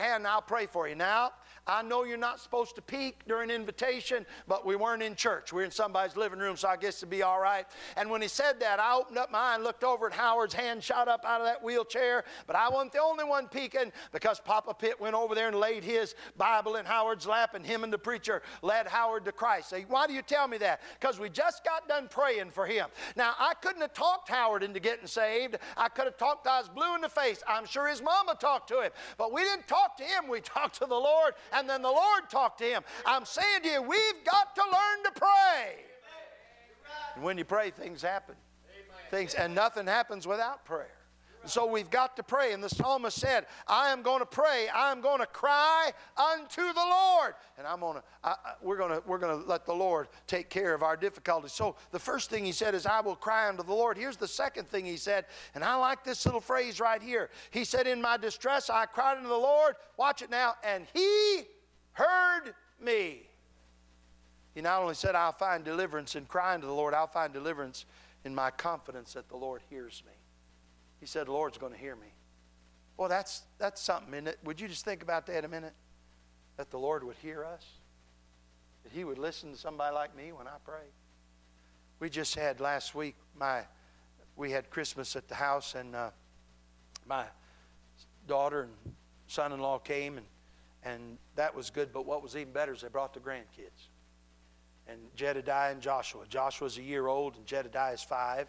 hand and I'll pray for you. Now, I know you're not supposed to peek during invitation, but we weren't in church. We were in somebody's living room, so I guess it'd be all right. And when he said that, I opened up my eye and looked over at Howard's hand shot up out of that wheelchair. But I wasn't the only one peeking, because Papa Pitt went over there and laid his Bible in Howard's lap, and him and the preacher led Howard to Christ. Say, why do you tell me that? Because we just got done praying for him. Now, I couldn't have talked Howard into getting saved. I could have talked I was blue in the face. I'm sure his mama talked to him. But we didn't talk to him. We talked to the Lord, and then the Lord talked to him. I'm saying to you, we've got to learn to pray. And when you pray, things happen. Things, and nothing happens without prayer. So we've got to pray. And the psalmist said, I am going to pray. I am going to cry unto the Lord. And we're going to let the Lord take care of our difficulties. So the first thing he said is, I will cry unto the Lord. Here's the second thing he said, and I like this little phrase right here. He said, in my distress I cried unto the Lord. Watch it now. And he heard me. He not only said, I'll find deliverance in crying to the Lord, I'll find deliverance in my confidence that the Lord hears me. He said, the Lord's going to hear me. Well, that's something, isn't it? Would you just think about that a minute? That the Lord would hear us? That he would listen to somebody like me when I pray? We just had last week, we had Christmas at the house, and my daughter and son-in-law came, and that was good. But what was even better is they brought the grandkids. And Jedediah and Joshua. Joshua's a year old, and Jedediah's 5.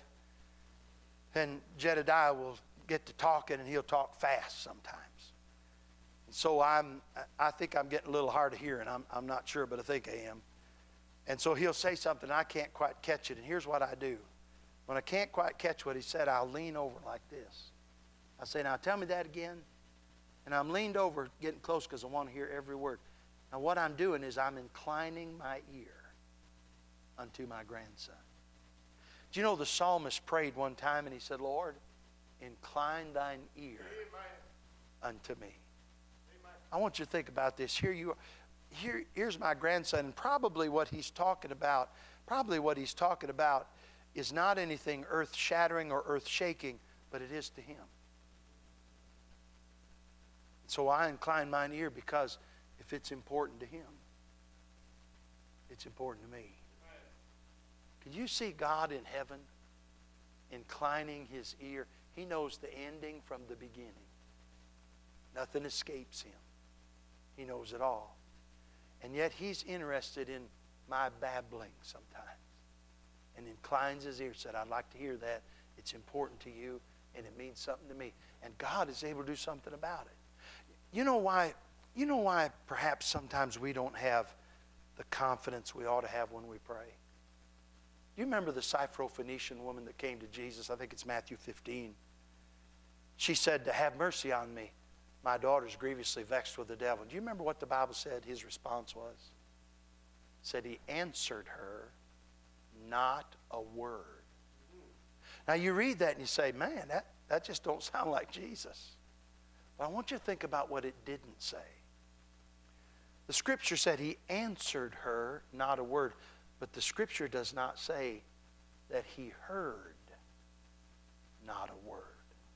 And Jedediah will get to talking, and he'll talk fast sometimes. And so I think I'm getting a little hard of hearing. I'm not sure, but I think I am. And so he'll say something, and I can't quite catch it. And here's what I do. When I can't quite catch what he said, I'll lean over like this. I say, now tell me that again. And I'm leaned over, getting close, because I want to hear every word. Now what I'm doing is I'm inclining my ear unto my grandson. Do you know the psalmist prayed one time and he said, Lord, incline thine ear unto me. I want you to think about this. Here's my grandson, and probably what he's talking about is not anything earth-shattering or earth-shaking, but it is to him. So I incline mine ear, because if it's important to him, it's important to me. Can you see God in heaven inclining his ear? He knows the ending from the beginning. Nothing escapes him. He knows it all. And yet he's interested in my babbling sometimes. And inclines his ear, said, I'd like to hear that. It's important to you, and it means something to me. And God is able to do something about it. You know why perhaps sometimes we don't have the confidence we ought to have when we pray? You remember the Syrophoenician woman that came to Jesus? I think it's Matthew 15. She said, to have mercy on me. My daughter's grievously vexed with the devil. Do you remember what the Bible said his response was? It said he answered her not a word. Now you read that and you say, man, that just don't sound like Jesus. But I want you to think about what it didn't say. The scripture said he answered her not a word. But the scripture does not say that he heard not a word.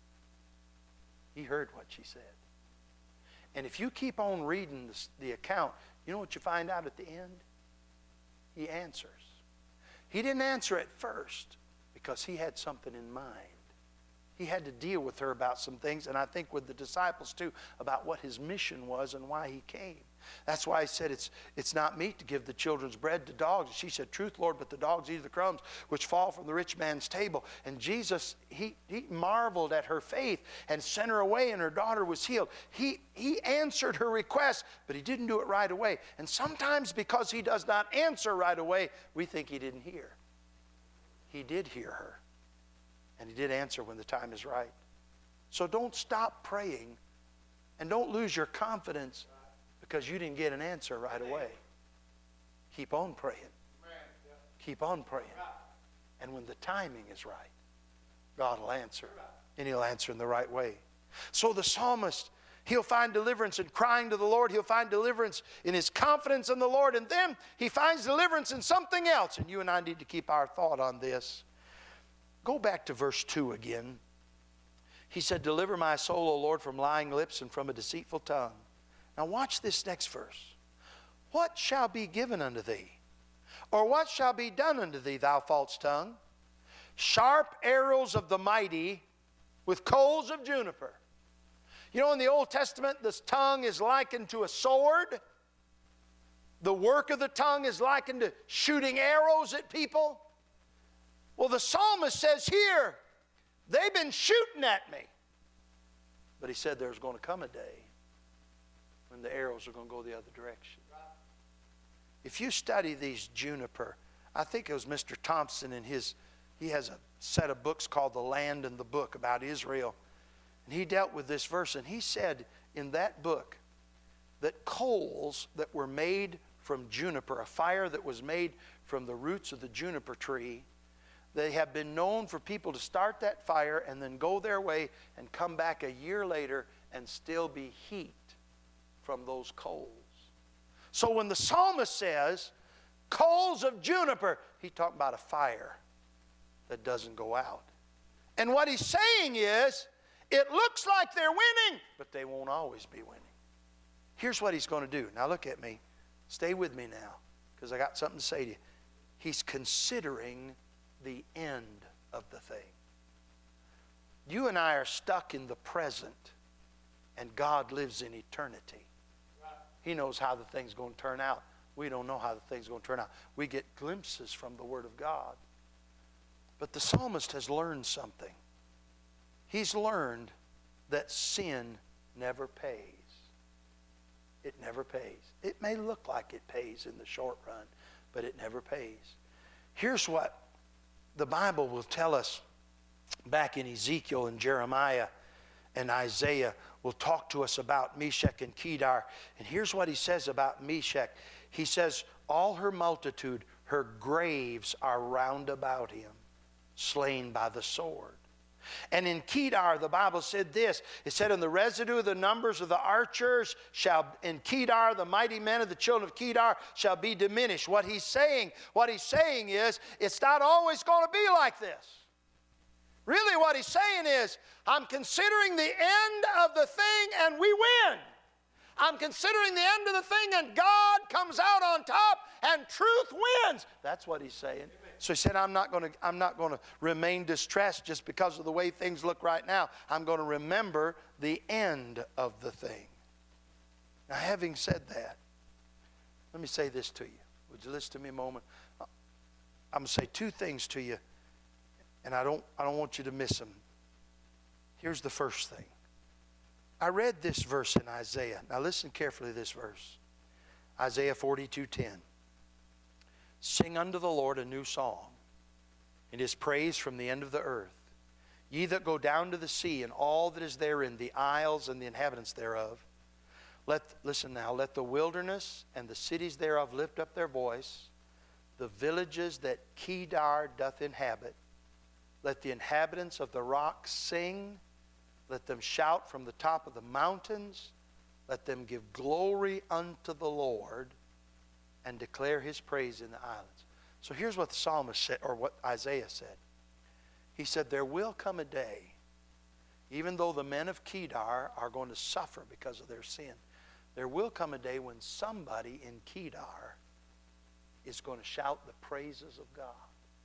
He heard what she said. And if you keep on reading the account, you know what you find out at the end? He answers. He didn't answer at first because he had something in mind. He had to deal with her about some things, and I think with the disciples too, about what his mission was and why he came. That's why he said it's not meet to give the children's bread to dogs. She said, truth, Lord, but the dogs eat the crumbs which fall from the rich man's table. And Jesus, he marveled at her faith and sent her away, and her daughter was healed. He answered her request, but he didn't do it right away. And sometimes because he does not answer right away, we think he didn't hear. He did hear her. And he did answer when the time is right. So don't stop praying, and don't lose your confidence because you didn't get an answer right away. Keep on praying. Keep on praying. And when the timing is right, God will answer. And he'll answer in the right way. So the psalmist, he'll find deliverance in crying to the Lord. He'll find deliverance in his confidence in the Lord. And then he finds deliverance in something else. And you and I need to keep our thought on this. Go back to verse 2 again. He said, deliver my soul, O Lord, from lying lips and from a deceitful tongue. Now watch this next verse. What shall be given unto thee? Or what shall be done unto thee, thou false tongue? Sharp arrows of the mighty with coals of juniper. You know, in the Old Testament, this tongue is likened to a sword. The work of the tongue is likened to shooting arrows at people. Well, the psalmist says here, they've been shooting at me. But he said there's going to come a day when the arrows are going to go the other direction. If you study these juniper, I think it was Mr. Thompson he has a set of books called The Land and the Book about Israel. And he dealt with this verse, and he said in that book that coals that were made from juniper, a fire that was made from the roots of the juniper tree, they have been known for people to start that fire and then go their way and come back a year later and still be heat from those coals. So when the psalmist says, coals of juniper, he's talking about a fire that doesn't go out. And what he's saying is, it looks like they're winning, but they won't always be winning. Here's what he's going to do. Now look at me. Stay with me now, because I got something to say to you. He's considering the end of the thing. You and I are stuck in the present, and God lives in eternity. He knows how the thing's going to turn out. We don't know how the thing's going to turn out. We get glimpses from the Word of God. But the psalmist has learned something. He's learned that sin never pays. It never pays. It may look like it pays in the short run, but it never pays. Here's what the Bible will tell us back in Ezekiel and Jeremiah and Isaiah will talk to us about Meshach and Kedar. And here's what he says about Meshach. He says, all her multitude, her graves are round about him, slain by the sword. And in Kedar, the Bible said this. It said, in the residue of the numbers of the archers shall, in Kedar, the mighty men of the children of Kedar shall be diminished. What he's saying is, it's not always going to be like this. Really what he's saying is, I'm considering the end of the thing and we win. I'm considering the end of the thing and God comes out on top and truth wins. That's what he's saying. So he said, I'm not going to remain distressed just because of the way things look right now. I'm going to remember the end of the thing. Now, having said that, let me say this to you. Would you listen to me a moment? I'm going to say two things to you, and I don't want you to miss them. Here's the first thing. I read this verse in Isaiah. Now listen carefully to this verse. Isaiah 42:10. Sing unto the Lord a new song, and his praise from the end of the earth. Ye that go down to the sea, and all that is therein, the isles and the inhabitants thereof. Listen now, let the wilderness and the cities thereof lift up their voice, the villages that Kedar doth inhabit. Let the inhabitants of the rocks sing. Let them shout from the top of the mountains. Let them give glory unto the Lord and declare his praise in the islands. So here's what the psalmist said, or what Isaiah said. He said, there will come a day, even though the men of Kedar are going to suffer because of their sin, there will come a day when somebody in Kedar is going to shout the praises of God.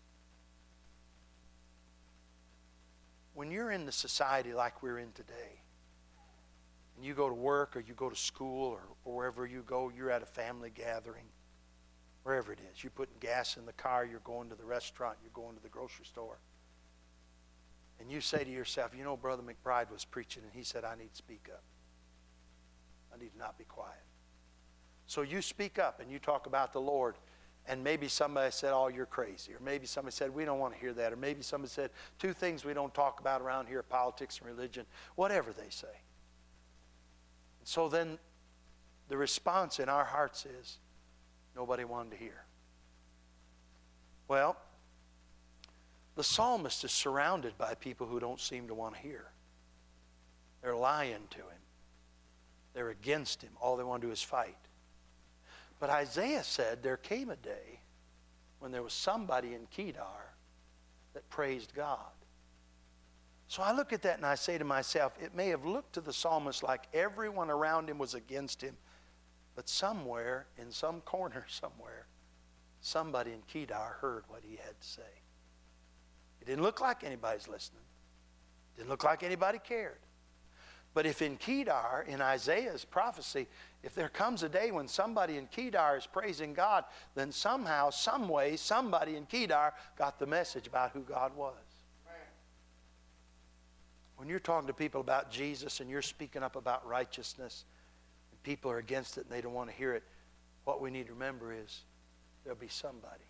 When you're in the society like we're in today, and you go to work or you go to school or wherever you go, you're at a family gathering, wherever it is, you're putting gas in the car, you're going to the restaurant, you're going to the grocery store, and you say to yourself, you know, Brother McBride was preaching and he said, I need to speak up. I need to not be quiet. So you speak up and you talk about the Lord. And maybe somebody said, oh, you're crazy. Or maybe somebody said, we don't want to hear that. Or maybe somebody said, two things we don't talk about around here, politics and religion. Whatever they say. And so then the response in our hearts is, nobody wanted to hear. Well, the psalmist is surrounded by people who don't seem to want to hear. They're lying to him. They're against him. All they want to do is fight. But Isaiah said there came a day when there was somebody in Kedar that praised God. So I look at that and I say to myself, it may have looked to the psalmist like everyone around him was against him, but somewhere, in some corner somewhere, somebody in Kedar heard what he had to say. It didn't look like anybody's listening. It didn't look like anybody cared. But if in Kedar, in Isaiah's prophecy, if there comes a day when somebody in Kedar is praising God, then somehow, some way, somebody in Kedar got the message about who God was. When you're talking to people about Jesus and you're speaking up about righteousness, and people are against it and they don't want to hear it, what we need to remember is there'll be somebody.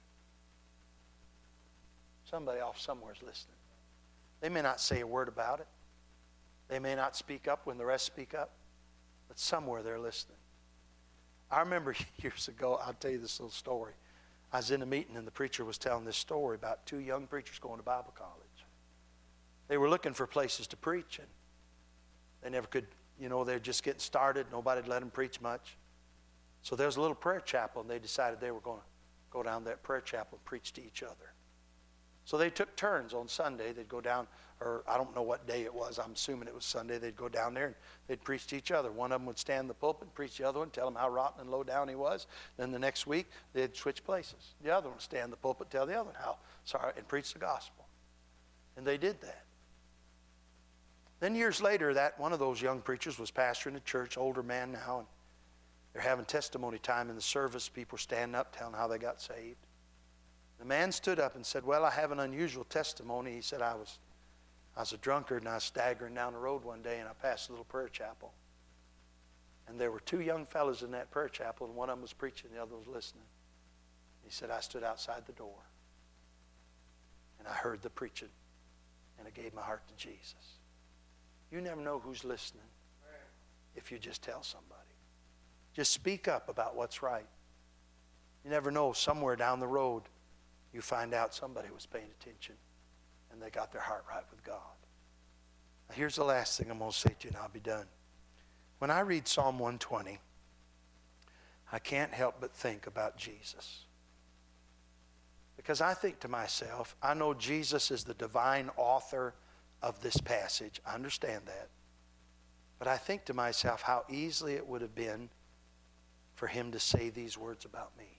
Somebody off somewhere is listening. They may not say a word about it. They may not speak up when the rest speak up, but somewhere they're listening. I remember years ago, I'll tell you this little story. I was in a meeting and the preacher was telling this story about two young preachers going to Bible college. They were looking for places to preach, and they never could, they were just getting started. Nobody'd let them preach much. So there was a little prayer chapel, and they decided they were going to go down that prayer chapel and preach to each other. So they took turns on Sunday. They'd go down, or I don't know what day it was. I'm assuming it was Sunday. They'd go down there and they'd preach to each other. One of them would stand in the pulpit and preach to the other one, tell him how rotten and low down he was. Then the next week, they'd switch places. The other one would stand in the pulpit, tell the other one and preach the gospel. And they did that. Then years later, that one of those young preachers was pastoring a church, older man now, and they're having testimony time in the service. People were standing up telling how they got saved. The man stood up and said, well, I have an unusual testimony. He said, I was a drunkard, and I was staggering down the road one day, and I passed a little prayer chapel. And there were two young fellows in that prayer chapel, and one of them was preaching, the other was listening. He said, I stood outside the door, and I heard the preaching, and I gave my heart to Jesus. You never know who's listening if you just tell somebody. Just speak up about what's right. You never know, somewhere down the road, you find out somebody was paying attention and they got their heart right with God. Now, here's the last thing I'm going to say to you, and I'll be done. When I read Psalm 120, I can't help but think about Jesus. Because I think to myself, I know Jesus is the divine author of this passage. I understand that. But I think to myself how easily it would have been for him to say these words about me.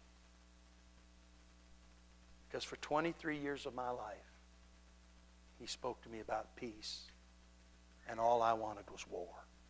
Because for 23 years of my life, he spoke to me about peace, and all I wanted was war.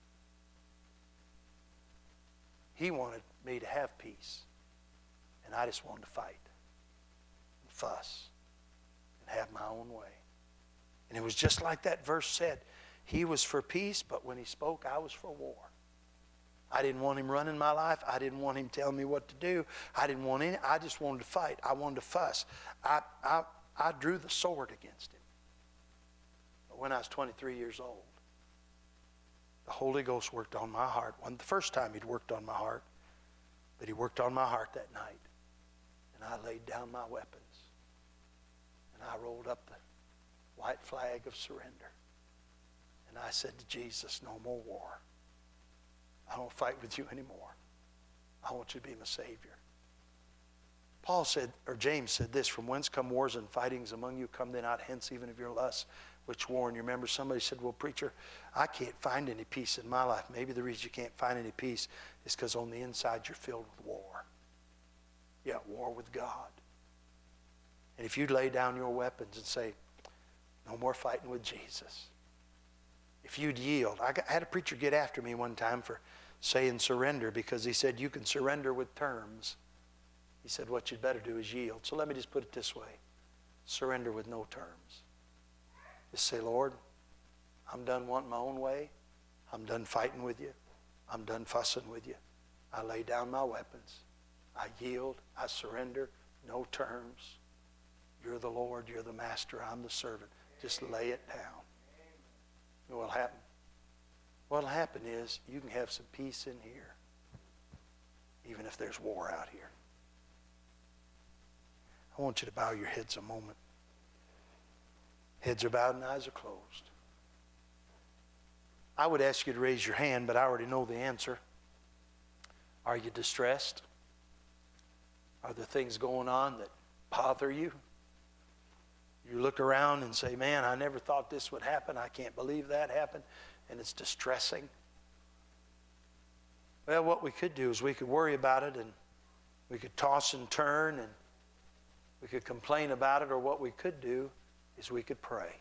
He wanted me to have peace, and I just wanted to fight and fuss and have my own way. And it was just like that verse said. He was for peace, but when he spoke, I was for war. I didn't want him running my life. I didn't want him telling me what to do. I didn't want any. I just wanted to fight. I wanted to fuss. I drew the sword against him. But when I was 23 years old, the Holy Ghost worked on my heart. Wasn't the first time he'd worked on my heart, but he worked on my heart that night. And I laid down my weapons. And I rolled up the white flag of surrender. And I said to Jesus, no more war. I don't fight with you anymore. I want you to be my Savior. Paul said, or James said this, from whence come wars and fightings among you? Come they not hence even of your lusts, which war. And you remember somebody said, well, preacher, I can't find any peace in my life. Maybe the reason you can't find any peace is because on the inside you're filled with war. Yeah, war with God. And if you'd lay down your weapons and say, no more fighting with Jesus. If you'd yield. I had a preacher get after me one time for saying surrender because he said you can surrender with terms. He said what you'd better do is yield. So let me just put it this way. Surrender with no terms. Just say, Lord, I'm done wanting my own way. I'm done fighting with you. I'm done fussing with you. I lay down my weapons. I yield. I surrender. No terms. You're the Lord. You're the master. I'm the servant. Just lay it down. You know what'll happen? What'll happen is you can have some peace in here, even if there's war out here. I want you to bow your heads a moment. Heads are bowed and eyes are closed. I would ask you to raise your hand, but I already know the answer. Are you distressed? Are there things going on that bother you? You look around and say, man, I never thought this would happen. I can't believe that happened. And it's distressing. Well, what we could do is we could worry about it, and we could toss and turn, and we could complain about it, or what we could do is we could pray.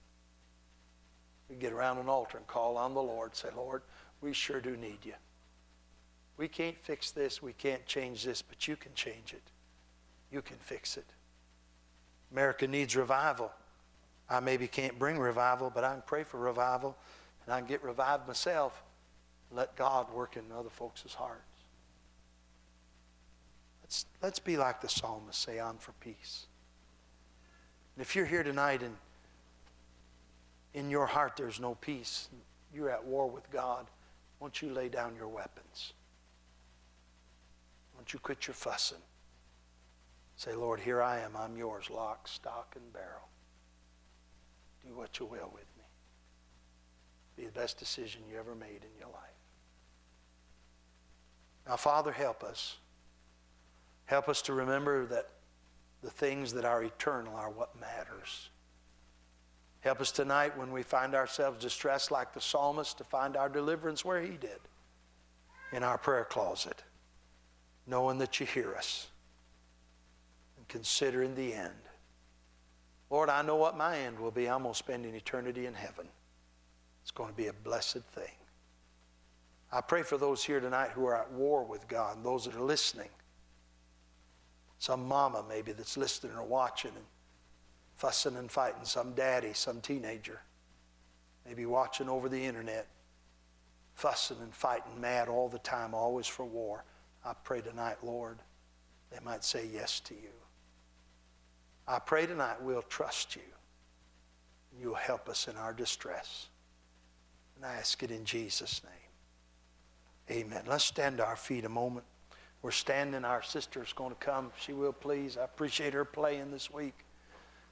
We get around an altar and call on the Lord. Say, Lord, we sure do need you. We can't fix this. We can't change this, but you can change it. You can fix it. America needs revival. I maybe can't bring revival, but I can pray for revival, and I can get revived myself. Let God work in other folks' hearts. Let's be like the psalmist, say, I'm for peace. And if you're here tonight and in your heart there's no peace, you're at war with God, won't you lay down your weapons? Won't you quit your fussing? Say, Lord, here I am. I'm yours, lock, stock, and barrel. Do what you will with me. Be the best decision you ever made in your life. Now, Father, help us. Help us to remember that the things that are eternal are what matters. Help us tonight when we find ourselves distressed like the psalmist to find our deliverance where he did, in our prayer closet, knowing that you hear us. Consider in the end. Lord, I know what my end will be. I'm going to spend an eternity in heaven. It's going to be a blessed thing. I pray for those here tonight who are at war with God, and those that are listening. Some mama maybe that's listening or watching and fussing and fighting. Some daddy, some teenager, maybe watching over the internet, fussing and fighting, mad all the time, always for war. I pray tonight, Lord, they might say yes to you. I pray tonight we'll trust you. And you'll help us in our distress. And I ask it in Jesus' name. Amen. Let's stand to our feet a moment. We're standing. Our sister's going to come. She will, please. I appreciate her playing this week.